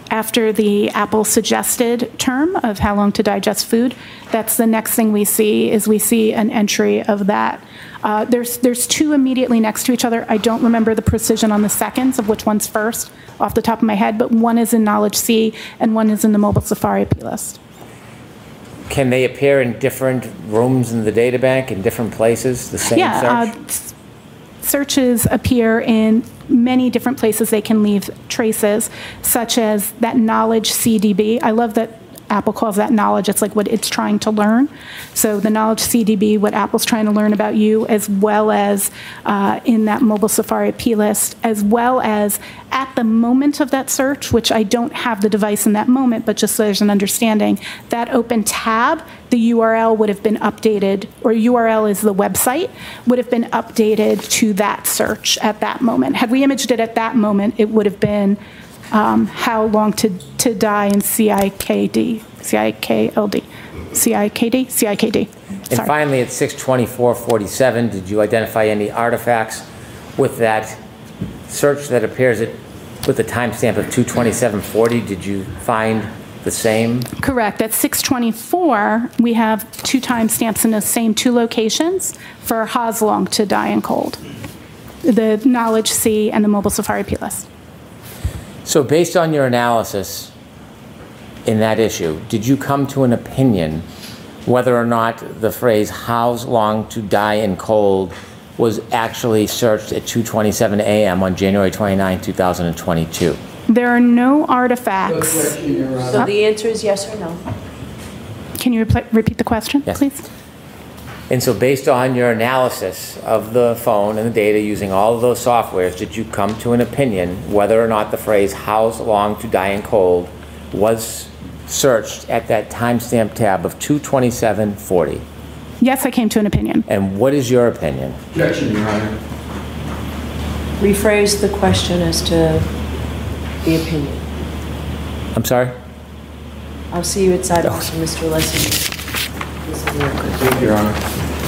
after the Apple suggested term of how long to digest food, that's the next thing we see an entry of that. There's two immediately next to each other. I don't remember the precision on the seconds of which one's first off the top of my head, but one is in Knowledge C and one is in the Mobile Safari plist. Can they appear in different rooms in the data bank, in different places, the same search? Searches appear in many different places. They can leave traces, such as that Knowledge CDB. I love that Apple calls that knowledge. It's like what it's trying to learn. So the Knowledge CDB, what Apple's trying to learn about you, as well as in that Mobile Safari plist, as well as at the moment of that search, which I don't have the device in that moment, but just so there's an understanding, that open tab, the URL would have been updated, or URL is the website, would have been updated to that search at that moment. Had we imaged it at that moment, it would have been how long to die in CIKD. And finally, at 6:24:47, did you identify any artifacts with that search that appears with the timestamp of 2:27:40? Did you find the same? Correct. At 6:24, we have two timestamps in the same two locations for how long to die in cold. The Knowledge C and the Mobile Safari plist. So based on your analysis in that issue, did you come to an opinion whether or not the phrase "how long to die in cold" was actually searched at 2:27 a.m. on January 29, 2022? There are no artifacts. So the answer is yes or no. Can you repeat the question, yes, please? And so based on your analysis of the phone and the data using all of those softwares, did you come to an opinion whether or not the phrase "how long to die in cold" was searched at that timestamp tab of 2:27:40? Yes, I came to an opinion. And what is your opinion? Objection, Your Honor. Rephrase the question as to the opinion. I'm sorry? I'll see you at sidewalks, Mr. Lessing. Thank you, Your Honor.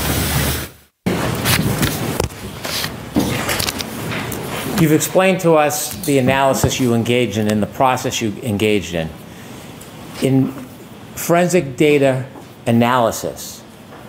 You've explained to us the analysis you engaged in and the process you engaged in. In forensic data analysis,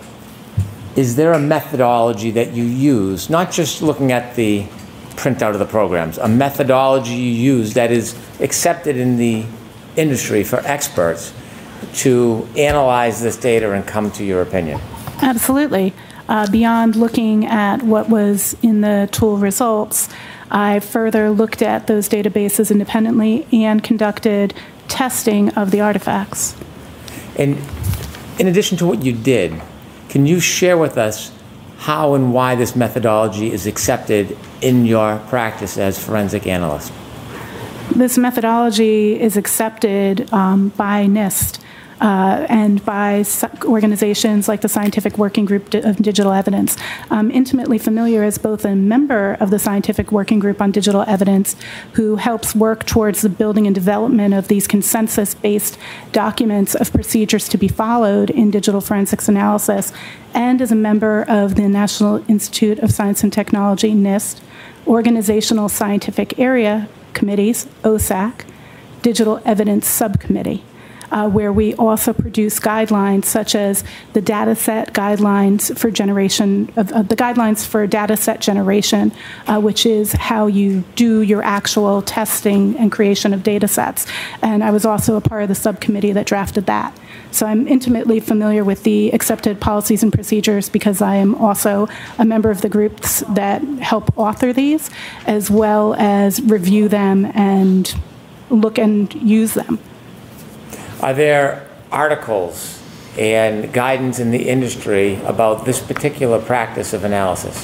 is there a methodology that you use, not just looking at the printout of the programs, a methodology you use that is accepted in the industry for experts to analyze this data and come to your opinion? Absolutely. Beyond looking at what was in the tool results, I further looked at those databases independently and conducted testing of the artifacts. And in addition to what you did, can you share with us how and why this methodology is accepted in your practice as forensic analyst? This methodology is accepted by NIST and by organizations like the Scientific Working Group of Digital Evidence. I'm intimately familiar as both a member of the Scientific Working Group on Digital Evidence, who helps work towards the building and development of these consensus-based documents of procedures to be followed in digital forensics analysis, and as a member of the National Institute of Science and Technology, NIST, Organizational Scientific Area Committees, OSAC, Digital Evidence Subcommittee, where we also produce guidelines such as the data set guidelines for generation, the guidelines for data set generation, which is how you do your actual testing and creation of data sets. And I was also a part of the subcommittee that drafted that. So I'm intimately familiar with the accepted policies and procedures because I am also a member of the groups that help author these, as well as review them and look and use them. Are there articles and guidance in the industry about this particular practice of analysis?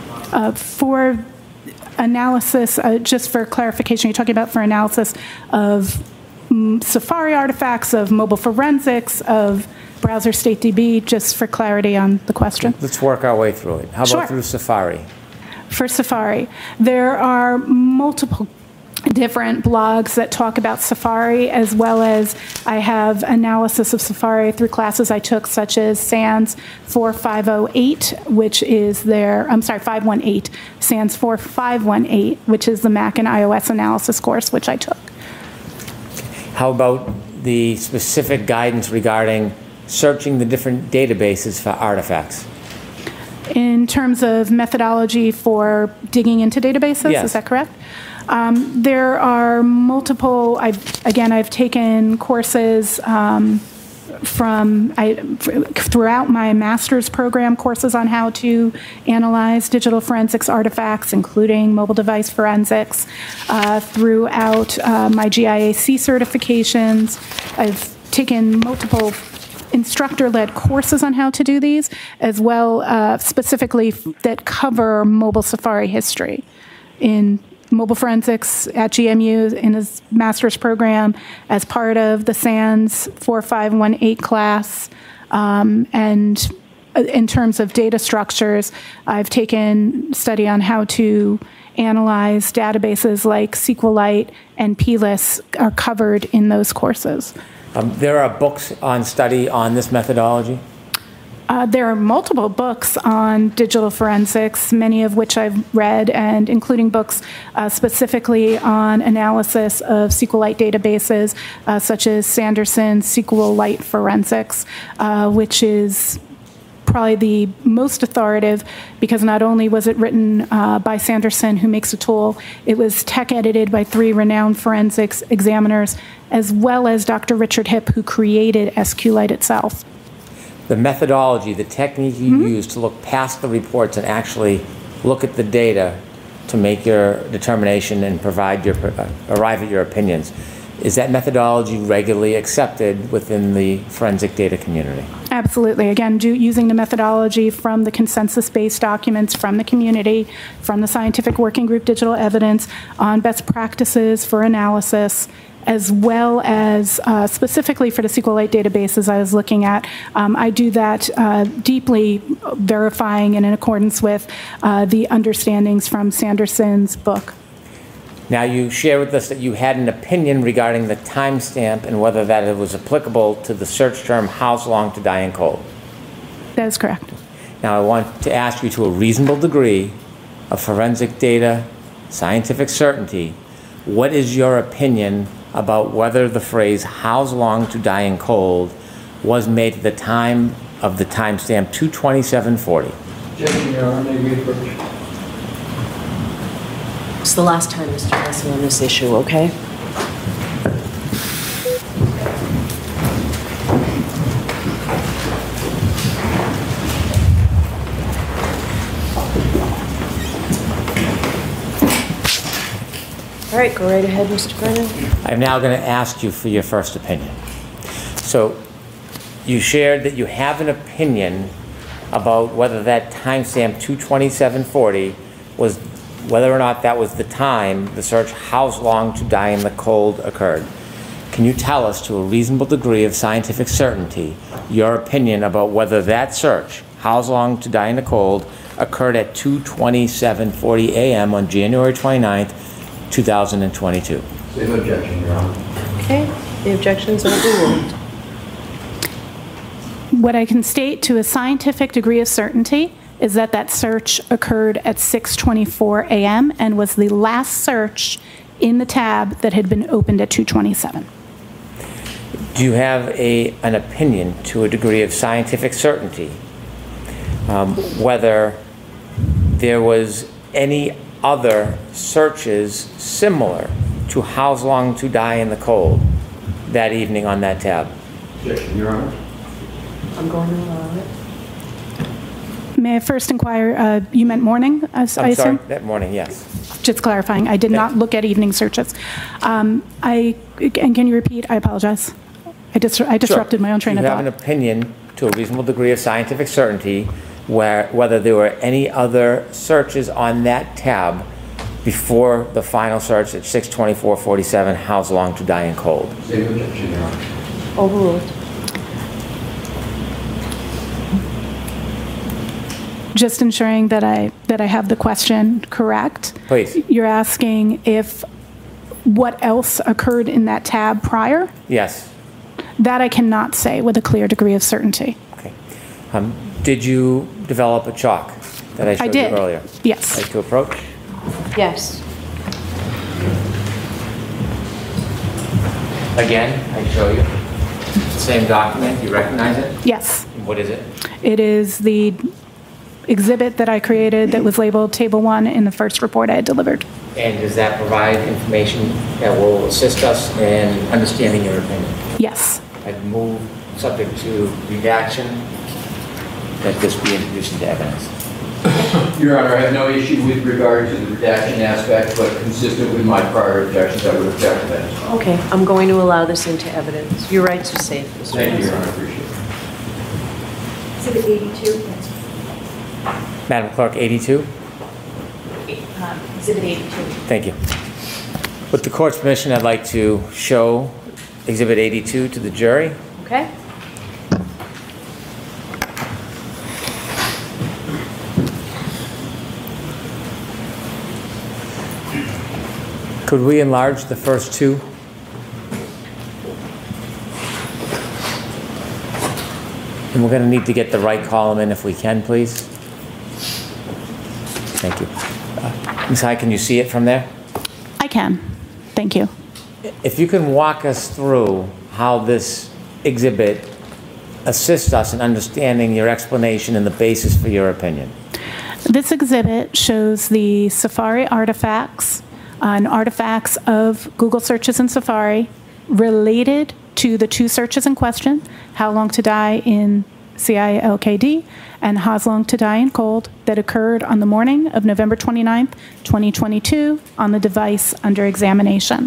For analysis, just for clarification, you're talking about for analysis of Safari artifacts, of mobile forensics, of browser state DB, just for clarity on the question? Let's work our way through it. How about Sure. through Safari? For Safari, there are multiple different blogs that talk about Safari, as well as I have analysis of Safari through classes I took, such as SANS 4508, which is 518, SANS 4518, which is the Mac and iOS analysis course, which I took. How about the specific guidance regarding searching the different databases for artifacts? In terms of methodology for digging into databases, yes. Is that correct? There are multiple, I've taken courses throughout my master's program, courses on how to analyze digital forensics artifacts, including mobile device forensics, throughout my GIAC certifications. I've taken multiple instructor-led courses on how to do these, as well specifically that cover mobile Safari history in mobile forensics at GMU in his master's program as part of the SANS 4518 class. And in terms of data structures, I've taken study on how to analyze databases like SQLite and PLIS are covered in those courses. There are books on study on this methodology? There are multiple books on digital forensics, many of which I've read, and including books specifically on analysis of SQLite databases, such as Sanderson's SQLite Forensics, which is probably the most authoritative because not only was it written by Sanderson, who makes a tool, it was tech edited by 3 renowned forensics examiners, as well as Dr. Richard Hipp, who created SQLite itself. The methodology, the technique you use to look past the reports and actually look at the data to make your determination and arrive at your opinions, is that methodology regularly accepted within the forensic data community? Absolutely. Again, using the methodology from the consensus-based documents from the community, from the Scientific Working Group Digital Evidence on best practices for analysis, as well as specifically for the SQLite databases I was looking at. I do that deeply verifying and in accordance with the understandings from Sanderson's book. Now, you share with us that you had an opinion regarding the timestamp and whether that it was applicable to the search term, "How's long to die in cold?" That is correct. Now, I want to ask you, to a reasonable degree of forensic data, scientific certainty, what is your opinion about whether the phrase "How's long to die in cold" was made at the time of the timestamp 2/27/40? It's the last time, Mr. Massey, on this issue, okay? All right, go right ahead, Mr. Brennan. I'm now going to ask you for your first opinion. So you shared that you have an opinion about whether that timestamp 2/27/40 was, whether or not that was the time the search "How's long to die in the cold" occurred. Can you tell us, to a reasonable degree of scientific certainty, your opinion about whether that search, "How's long to die in the cold," occurred at 2:27:40 a.m. on January 29th, 2022? Same objection, Your Honor. Okay, the objections are overruled. What I can state to a scientific degree of certainty is that that search occurred at 6:24 a.m. and was the last search in the tab that had been opened at 2:27. Do you have an opinion, to a degree of scientific certainty, whether there was any other searches similar to "How's long to die in the cold" that evening on that tab? Objection, Your Honor. I'm going to allow it. May I first inquire, you meant morning, I I'm assume? sorry, that morning, yes. Just clarifying, I did not look at evening searches. And can you repeat? I apologize. I disrupted my own train of You thought. have an opinion, to a reasonable degree of scientific certainty, whether there were any other searches on that tab before the final search at 6:24:47, "How's long to die in cold"? Same objection, Your Honor. Overruled. Just ensuring that I have the question correct. Please. You're asking if what else occurred in that tab prior? Yes. That I cannot say with a clear degree of certainty. Okay. Did you develop a chalk that I showed you earlier? Yes. Like to approach? Yes. Again, I show you. Same document, you recognize it? Yes. What is it? It is the exhibit that I created that was labeled Table 1 in the first report I had delivered. And does that provide information that will assist us in understanding your opinion? Yes. I'd move, subject to redaction, that this be introduced into evidence. Your Honor, I have no issue with regard to the redaction aspect, but consistent with my prior objections, I would object to that as well. Okay, I'm going to allow this into evidence. Your rights are safe, Mr. Thank you, Your President. Honor, I appreciate it. Exhibit 82. Madam Clerk, 82? Exhibit 82. Thank you. With the court's permission, I'd like to show Exhibit 82 to the jury. Okay? Could we enlarge the first two? And we're going to need to get the right column in if we can, please. Thank you. Ms. High, can you see it from there? I can. Thank you. If you can walk us through how this exhibit assists us in understanding your explanation and the basis for your opinion. This exhibit shows the Safari artifacts and artifacts of Google searches in Safari related to the two searches in question, How Long to Die in CILKD and How's Long to Die in Cold, that occurred on the morning of November 29th, 2022 on the device under examination.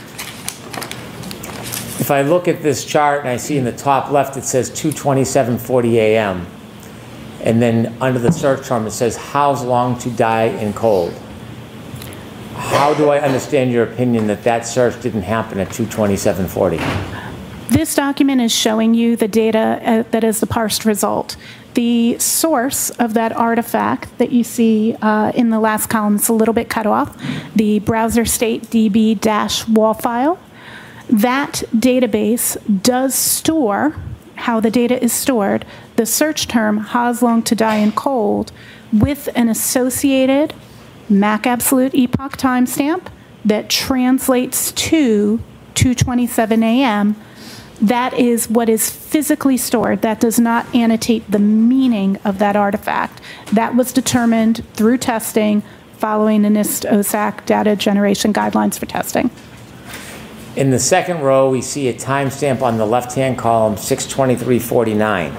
If I look at this chart and I see in the top left it says 2:27:40 a.m. and then under the search term it says How's Long to Die in Cold. How do I understand your opinion that that search didn't happen at 2:27:40? This document is showing you the data that is the parsed result. The source of that artifact that you see in the last column, it's a little bit cut off, the browser state db-wall file. That database does store, how the data is stored, the search term How's Long to Die in Cold with an associated Mac Absolute Epoch timestamp that translates to 2:27 a.m. That is what is physically stored. That does not annotate the meaning of that artifact. That was determined through testing following the NIST OSAC data generation guidelines for testing. In the second row, we see a timestamp on the left-hand column, 6:23:49.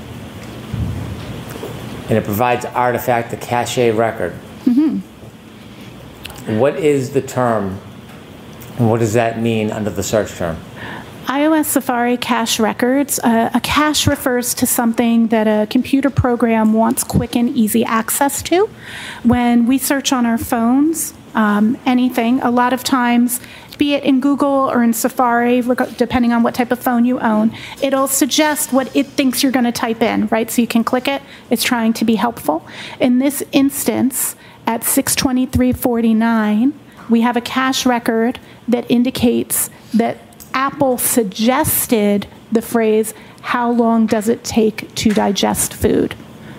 And it provides artifact, the cache record. Mm-hmm. What is the term, and what does that mean under the search term? iOS Safari cache records. A cache refers to something that a computer program wants quick and easy access to. When we search on our phones, anything, a lot of times, be it in Google or in Safari, depending on what type of phone you own, it'll suggest what it thinks you're going to type in, right? So you can click it. It's trying to be helpful. In this instance, at 6:23:49, we have a cache record that indicates that Apple suggested the phrase, how long does it take to digest food?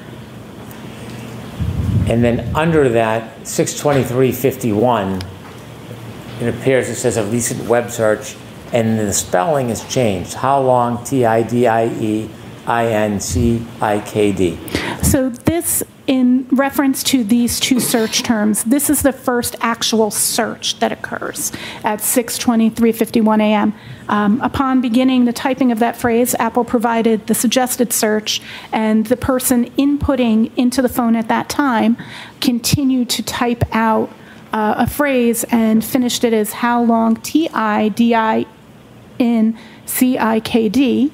And then under that, 6:23:51, it appears it says a recent web search, and the spelling is changed. How long, TIDIEINCIKD. So this, in reference to these two search terms, this is the first actual search that occurs at 6:23:51 a.m. Upon beginning the typing of that phrase, Apple provided the suggested search, and the person inputting into the phone at that time continued to type out a phrase and finished it as how long, TIDINCIKD,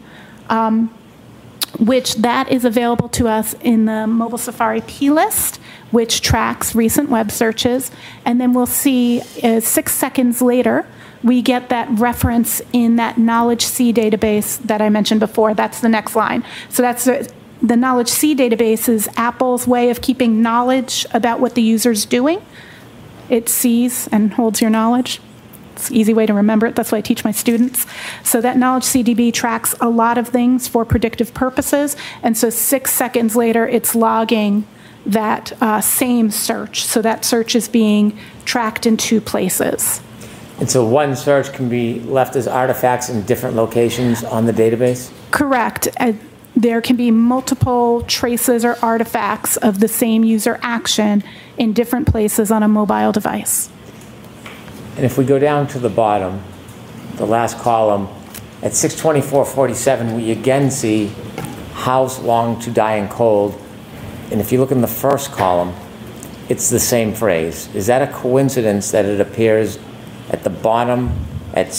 which that is available to us in the Mobile Safari P-List, which tracks recent web searches. And then we'll see 6 seconds later, we get that reference in that Knowledge C database that I mentioned before. That's the next line. So that's the Knowledge C database is Apple's way of keeping knowledge about what the user's doing. It sees and holds your knowledge. It's an easy way to remember it. That's what I teach my students. So that Knowledge CDB tracks a lot of things for predictive purposes. And so 6 seconds later, it's logging that same search. So that search is being tracked in two places. And so one search can be left as artifacts in different locations on the database? Correct. There can be multiple traces or artifacts of the same user action in different places on a mobile device. And if we go down to the bottom, the last column, at 624.47, we again see "How's long to die in cold?" And if you look in the first column, it's the same phrase. Is that a coincidence that it appears at the bottom at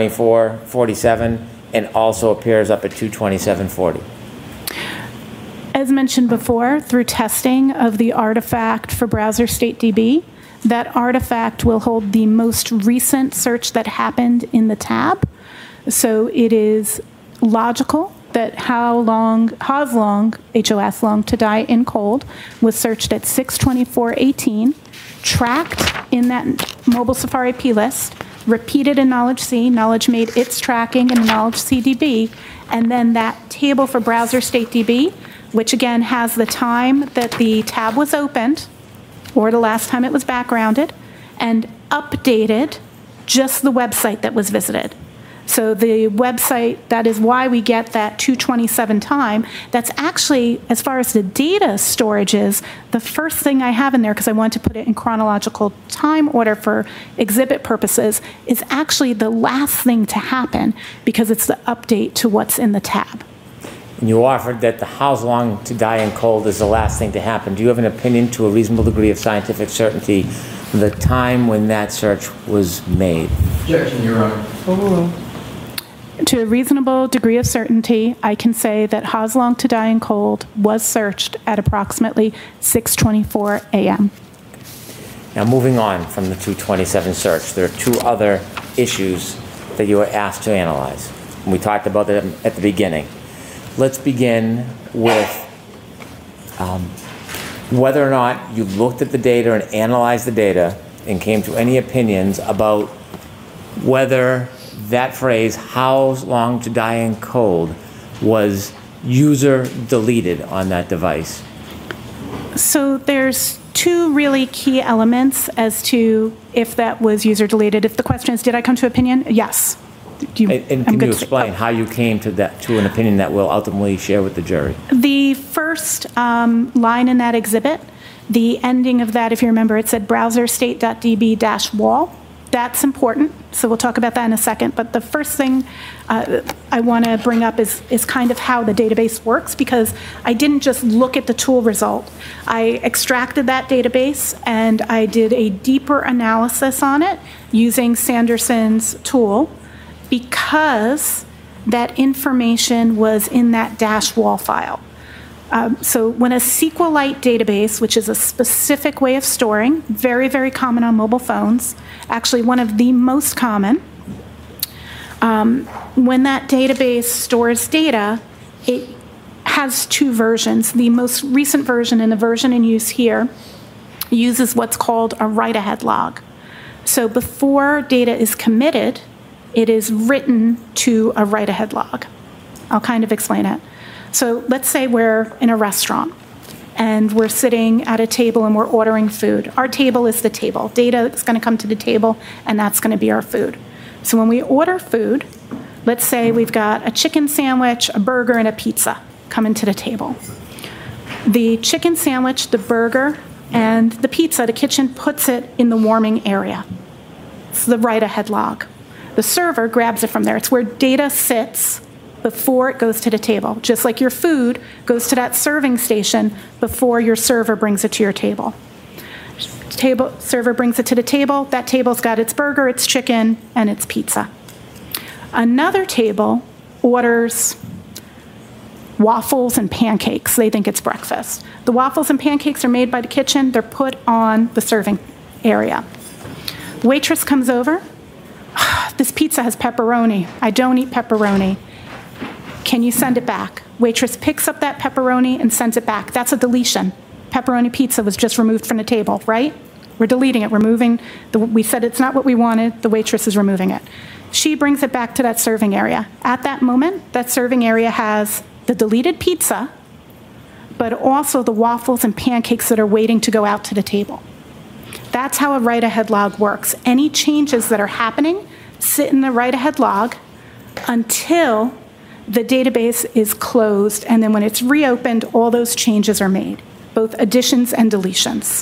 624.47 and also appears up at 227.40? As mentioned before, through testing of the artifact for Browser State DB, that artifact will hold the most recent search that happened in the tab. So it is logical that HOS long to die in cold was searched at 624.18, tracked in that mobile Safari plist, repeated in Knowledge C, Knowledge made its tracking in Knowledge CDB, and then that table for Browser State DB, which again has the time that the tab was opened, or the last time it was backgrounded, and updated just the website that was visited. So the website, that is why we get that 227 time. That's actually, as far as the data storage is, the first thing I have in there, because I want to put it in chronological time order for exhibit purposes, is actually the last thing to happen because it's the update to what's in the tab. And you offered that the "How's long to die in cold" is the last thing to happen. Do you have an opinion to a reasonable degree of scientific certainty the time when that search was made? Objection, Your Honor. To a reasonable degree of certainty, I can say that "How's long to die in cold" was searched at approximately 6:24 a.m. Now, moving on from the 227 search, there are two other issues that you were asked to analyze. And we talked about them at the beginning. Let's begin with whether or not you looked at the data and analyzed the data and came to any opinions about whether that phrase, "How's long to die in cold," was user deleted on that device. So there's two really key elements as to if that was user deleted. If the question is, did I come to opinion? Yes. And can you explain how you came to an opinion that we'll ultimately share with the jury? The first line in that exhibit, the ending of that, if you remember, it said browserstate.db-wall. That's important, so we'll talk about that in a second. But the first thing I want to bring up is kind of how the database works, because I didn't just look at the tool result. I extracted that database and I did a deeper analysis on it using Sanderson's tool, because that information was in that -wall file. So when a SQLite database, which is a specific way of storing, very, very common on mobile phones, actually one of the most common, when that database stores data, it has two versions. The most recent version, and the version in use here, uses what's called a write-ahead log. So before data is committed, it is written to a write-ahead log. I'll kind of explain it. So let's say we're in a restaurant and we're sitting at a table and we're ordering food. Our table is the table. Data is going to come to the table, and that's going to be our food. So when we order food, let's say we've got a chicken sandwich, a burger, and a pizza coming to the table. The chicken sandwich, the burger, and the pizza, the kitchen puts it in the warming area. It's the write-ahead log. The server grabs it from there. It's where data sits before it goes to the table. Just like your food goes to that serving station before your server brings it to your table. Server brings it to the table. That table's got its burger, its chicken, and its pizza. Another table orders waffles and pancakes. They think it's breakfast. The waffles and pancakes are made by the kitchen. They're put on the serving area. Waitress comes over. This pizza has pepperoni. I don't eat pepperoni. Can you send it back? Waitress picks up that pepperoni and sends it back. That's a deletion. Pepperoni pizza was just removed from the table, right? We're deleting it. We're moving. We said it's not what we wanted. The waitress is removing it. She brings it back to that serving area. At that moment, that serving area has the deleted pizza, but also the waffles and pancakes that are waiting to go out to the table. That's how a write-ahead log works. Any changes that are happening sit in the write-ahead log until the database is closed, and then when it's reopened, all those changes are made, both additions and deletions.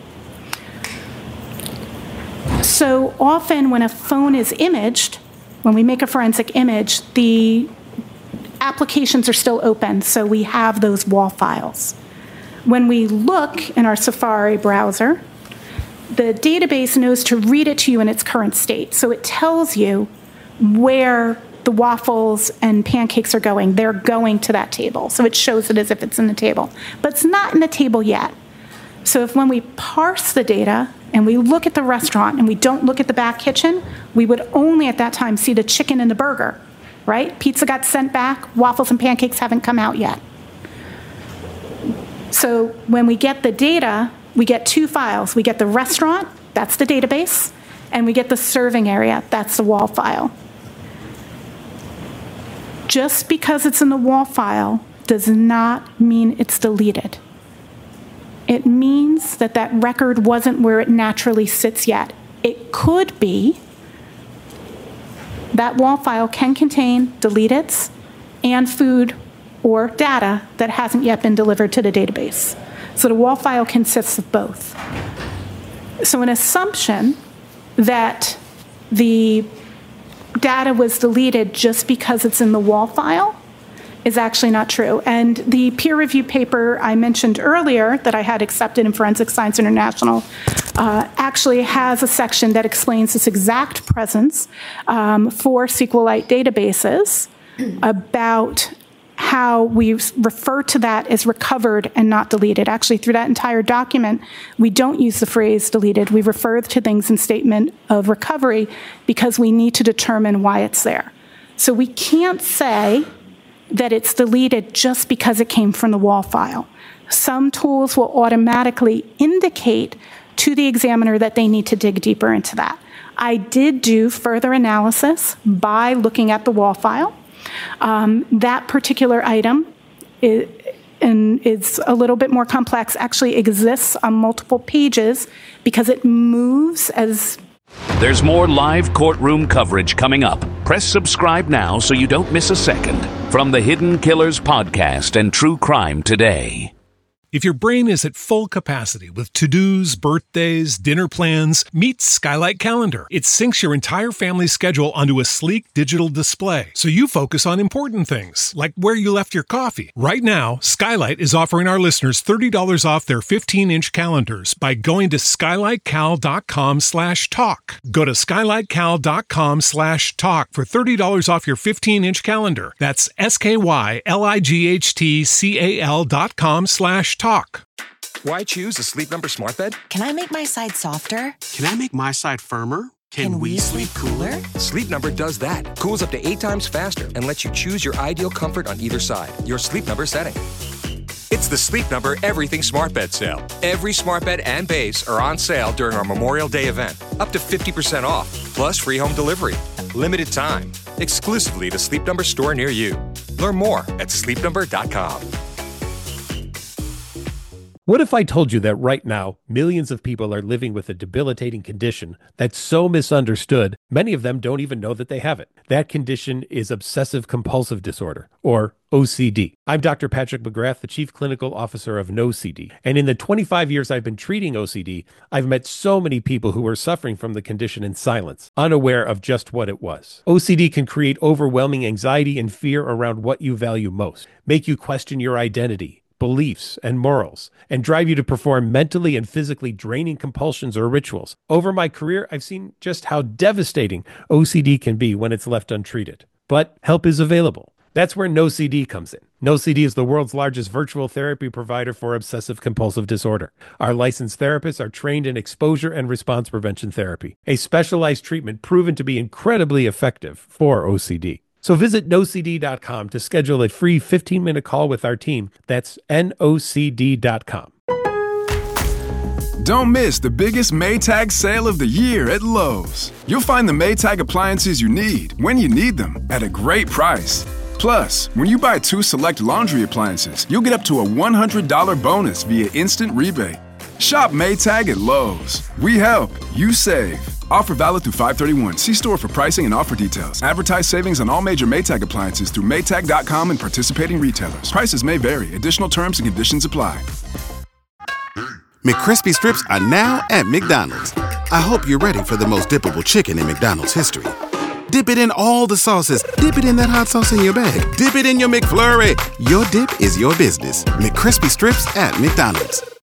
So often when a phone is imaged, when we make a forensic image, the applications are still open, so we have those WAL files. When we look in our Safari browser, the database knows to read it to you in its current state. So it tells you where the waffles and pancakes are going. They're going to that table. So it shows it as if it's in the table. But it's not in the table yet. So if when we parse the data and we look at the restaurant and we don't look at the back kitchen, we would only at that time see the chicken and the burger, right? Pizza got sent back, waffles and pancakes haven't come out yet. So when we get the data, we get two files. We get the restaurant, that's the database, and we get the serving area, that's the WAL file. Just because it's in the WAL file does not mean it's deleted. It means that that record wasn't where it naturally sits yet. It could be that WAL file can contain deleteds and food or data that hasn't yet been delivered to the database. So the WAL file consists of both. So an assumption that the data was deleted just because it's in the WAL file is actually not true. And the peer review paper I mentioned earlier that I had accepted in Forensic Science International actually has a section that explains this exact presence for SQLite databases about how we refer to that as recovered and not deleted. Actually, through that entire document, we don't use the phrase deleted. We refer to things in statement of recovery because we need to determine why it's there. So we can't say that it's deleted just because it came from the WAL file. Some tools will automatically indicate to the examiner that they need to dig deeper into that. I did do further analysis by looking at the WAL file. That particular item is a little bit more complex, actually exists on multiple pages because it moves as... There's more live courtroom coverage coming up. Press subscribe now so you don't miss a second. From the Hidden Killers podcast and True Crime Today. If your brain is at full capacity with to-dos, birthdays, dinner plans, meet Skylight Calendar. It syncs your entire family's schedule onto a sleek digital display, so you focus on important things, like where you left your coffee. Right now, Skylight is offering our listeners $30 off their 15-inch calendars by going to skylightcal.com/talk. Go to skylightcal.com/talk for $30 off your 15-inch calendar. That's skylightcal.com/talk. Why choose a Sleep Number smart bed? Can I make my side softer? Can I make my side firmer? Can we sleep cooler? Sleep Number does that. Cools up to 8 times faster and lets you choose your ideal comfort on either side. Your Sleep Number setting. It's the Sleep Number Everything Smart Bed sale. Every smart bed and base are on sale during our Memorial Day event. Up to 50% off, plus free home delivery. Limited time. Exclusively to Sleep Number store near you. Learn more at sleepnumber.com. What if I told you that right now, millions of people are living with a debilitating condition that's so misunderstood, many of them don't even know that they have it. That condition is obsessive-compulsive disorder, or OCD. I'm Dr. Patrick McGrath, the Chief Clinical Officer of NoCD. And in the 25 years I've been treating OCD, I've met so many people who are suffering from the condition in silence, unaware of just what it was. OCD can create overwhelming anxiety and fear around what you value most, make you question your identity, beliefs, and morals, and drive you to perform mentally and physically draining compulsions or rituals. Over my career, I've seen just how devastating OCD can be when it's left untreated. But help is available. That's where NoCD comes in. NoCD is the world's largest virtual therapy provider for obsessive-compulsive disorder. Our licensed therapists are trained in exposure and response prevention therapy, a specialized treatment proven to be incredibly effective for OCD. So visit nocd.com to schedule a free 15-minute call with our team. That's nocd.com. Don't miss the biggest Maytag sale of the year at Lowe's. You'll find the Maytag appliances you need when you need them at a great price. Plus, when you buy 2 select laundry appliances, you'll get up to a $100 bonus via instant rebate. Shop Maytag at Lowe's. We help, you save. Offer valid through 5/31. See store for pricing and offer details. Advertise savings on all major Maytag appliances through Maytag.com and participating retailers. Prices may vary. Additional terms and conditions apply. McCrispy strips are now at McDonald's. I hope you're ready for the most dippable chicken in McDonald's history. Dip it in all the sauces. Dip it in that hot sauce in your bag. Dip it in your McFlurry. Your dip is your business. McCrispy strips at McDonald's.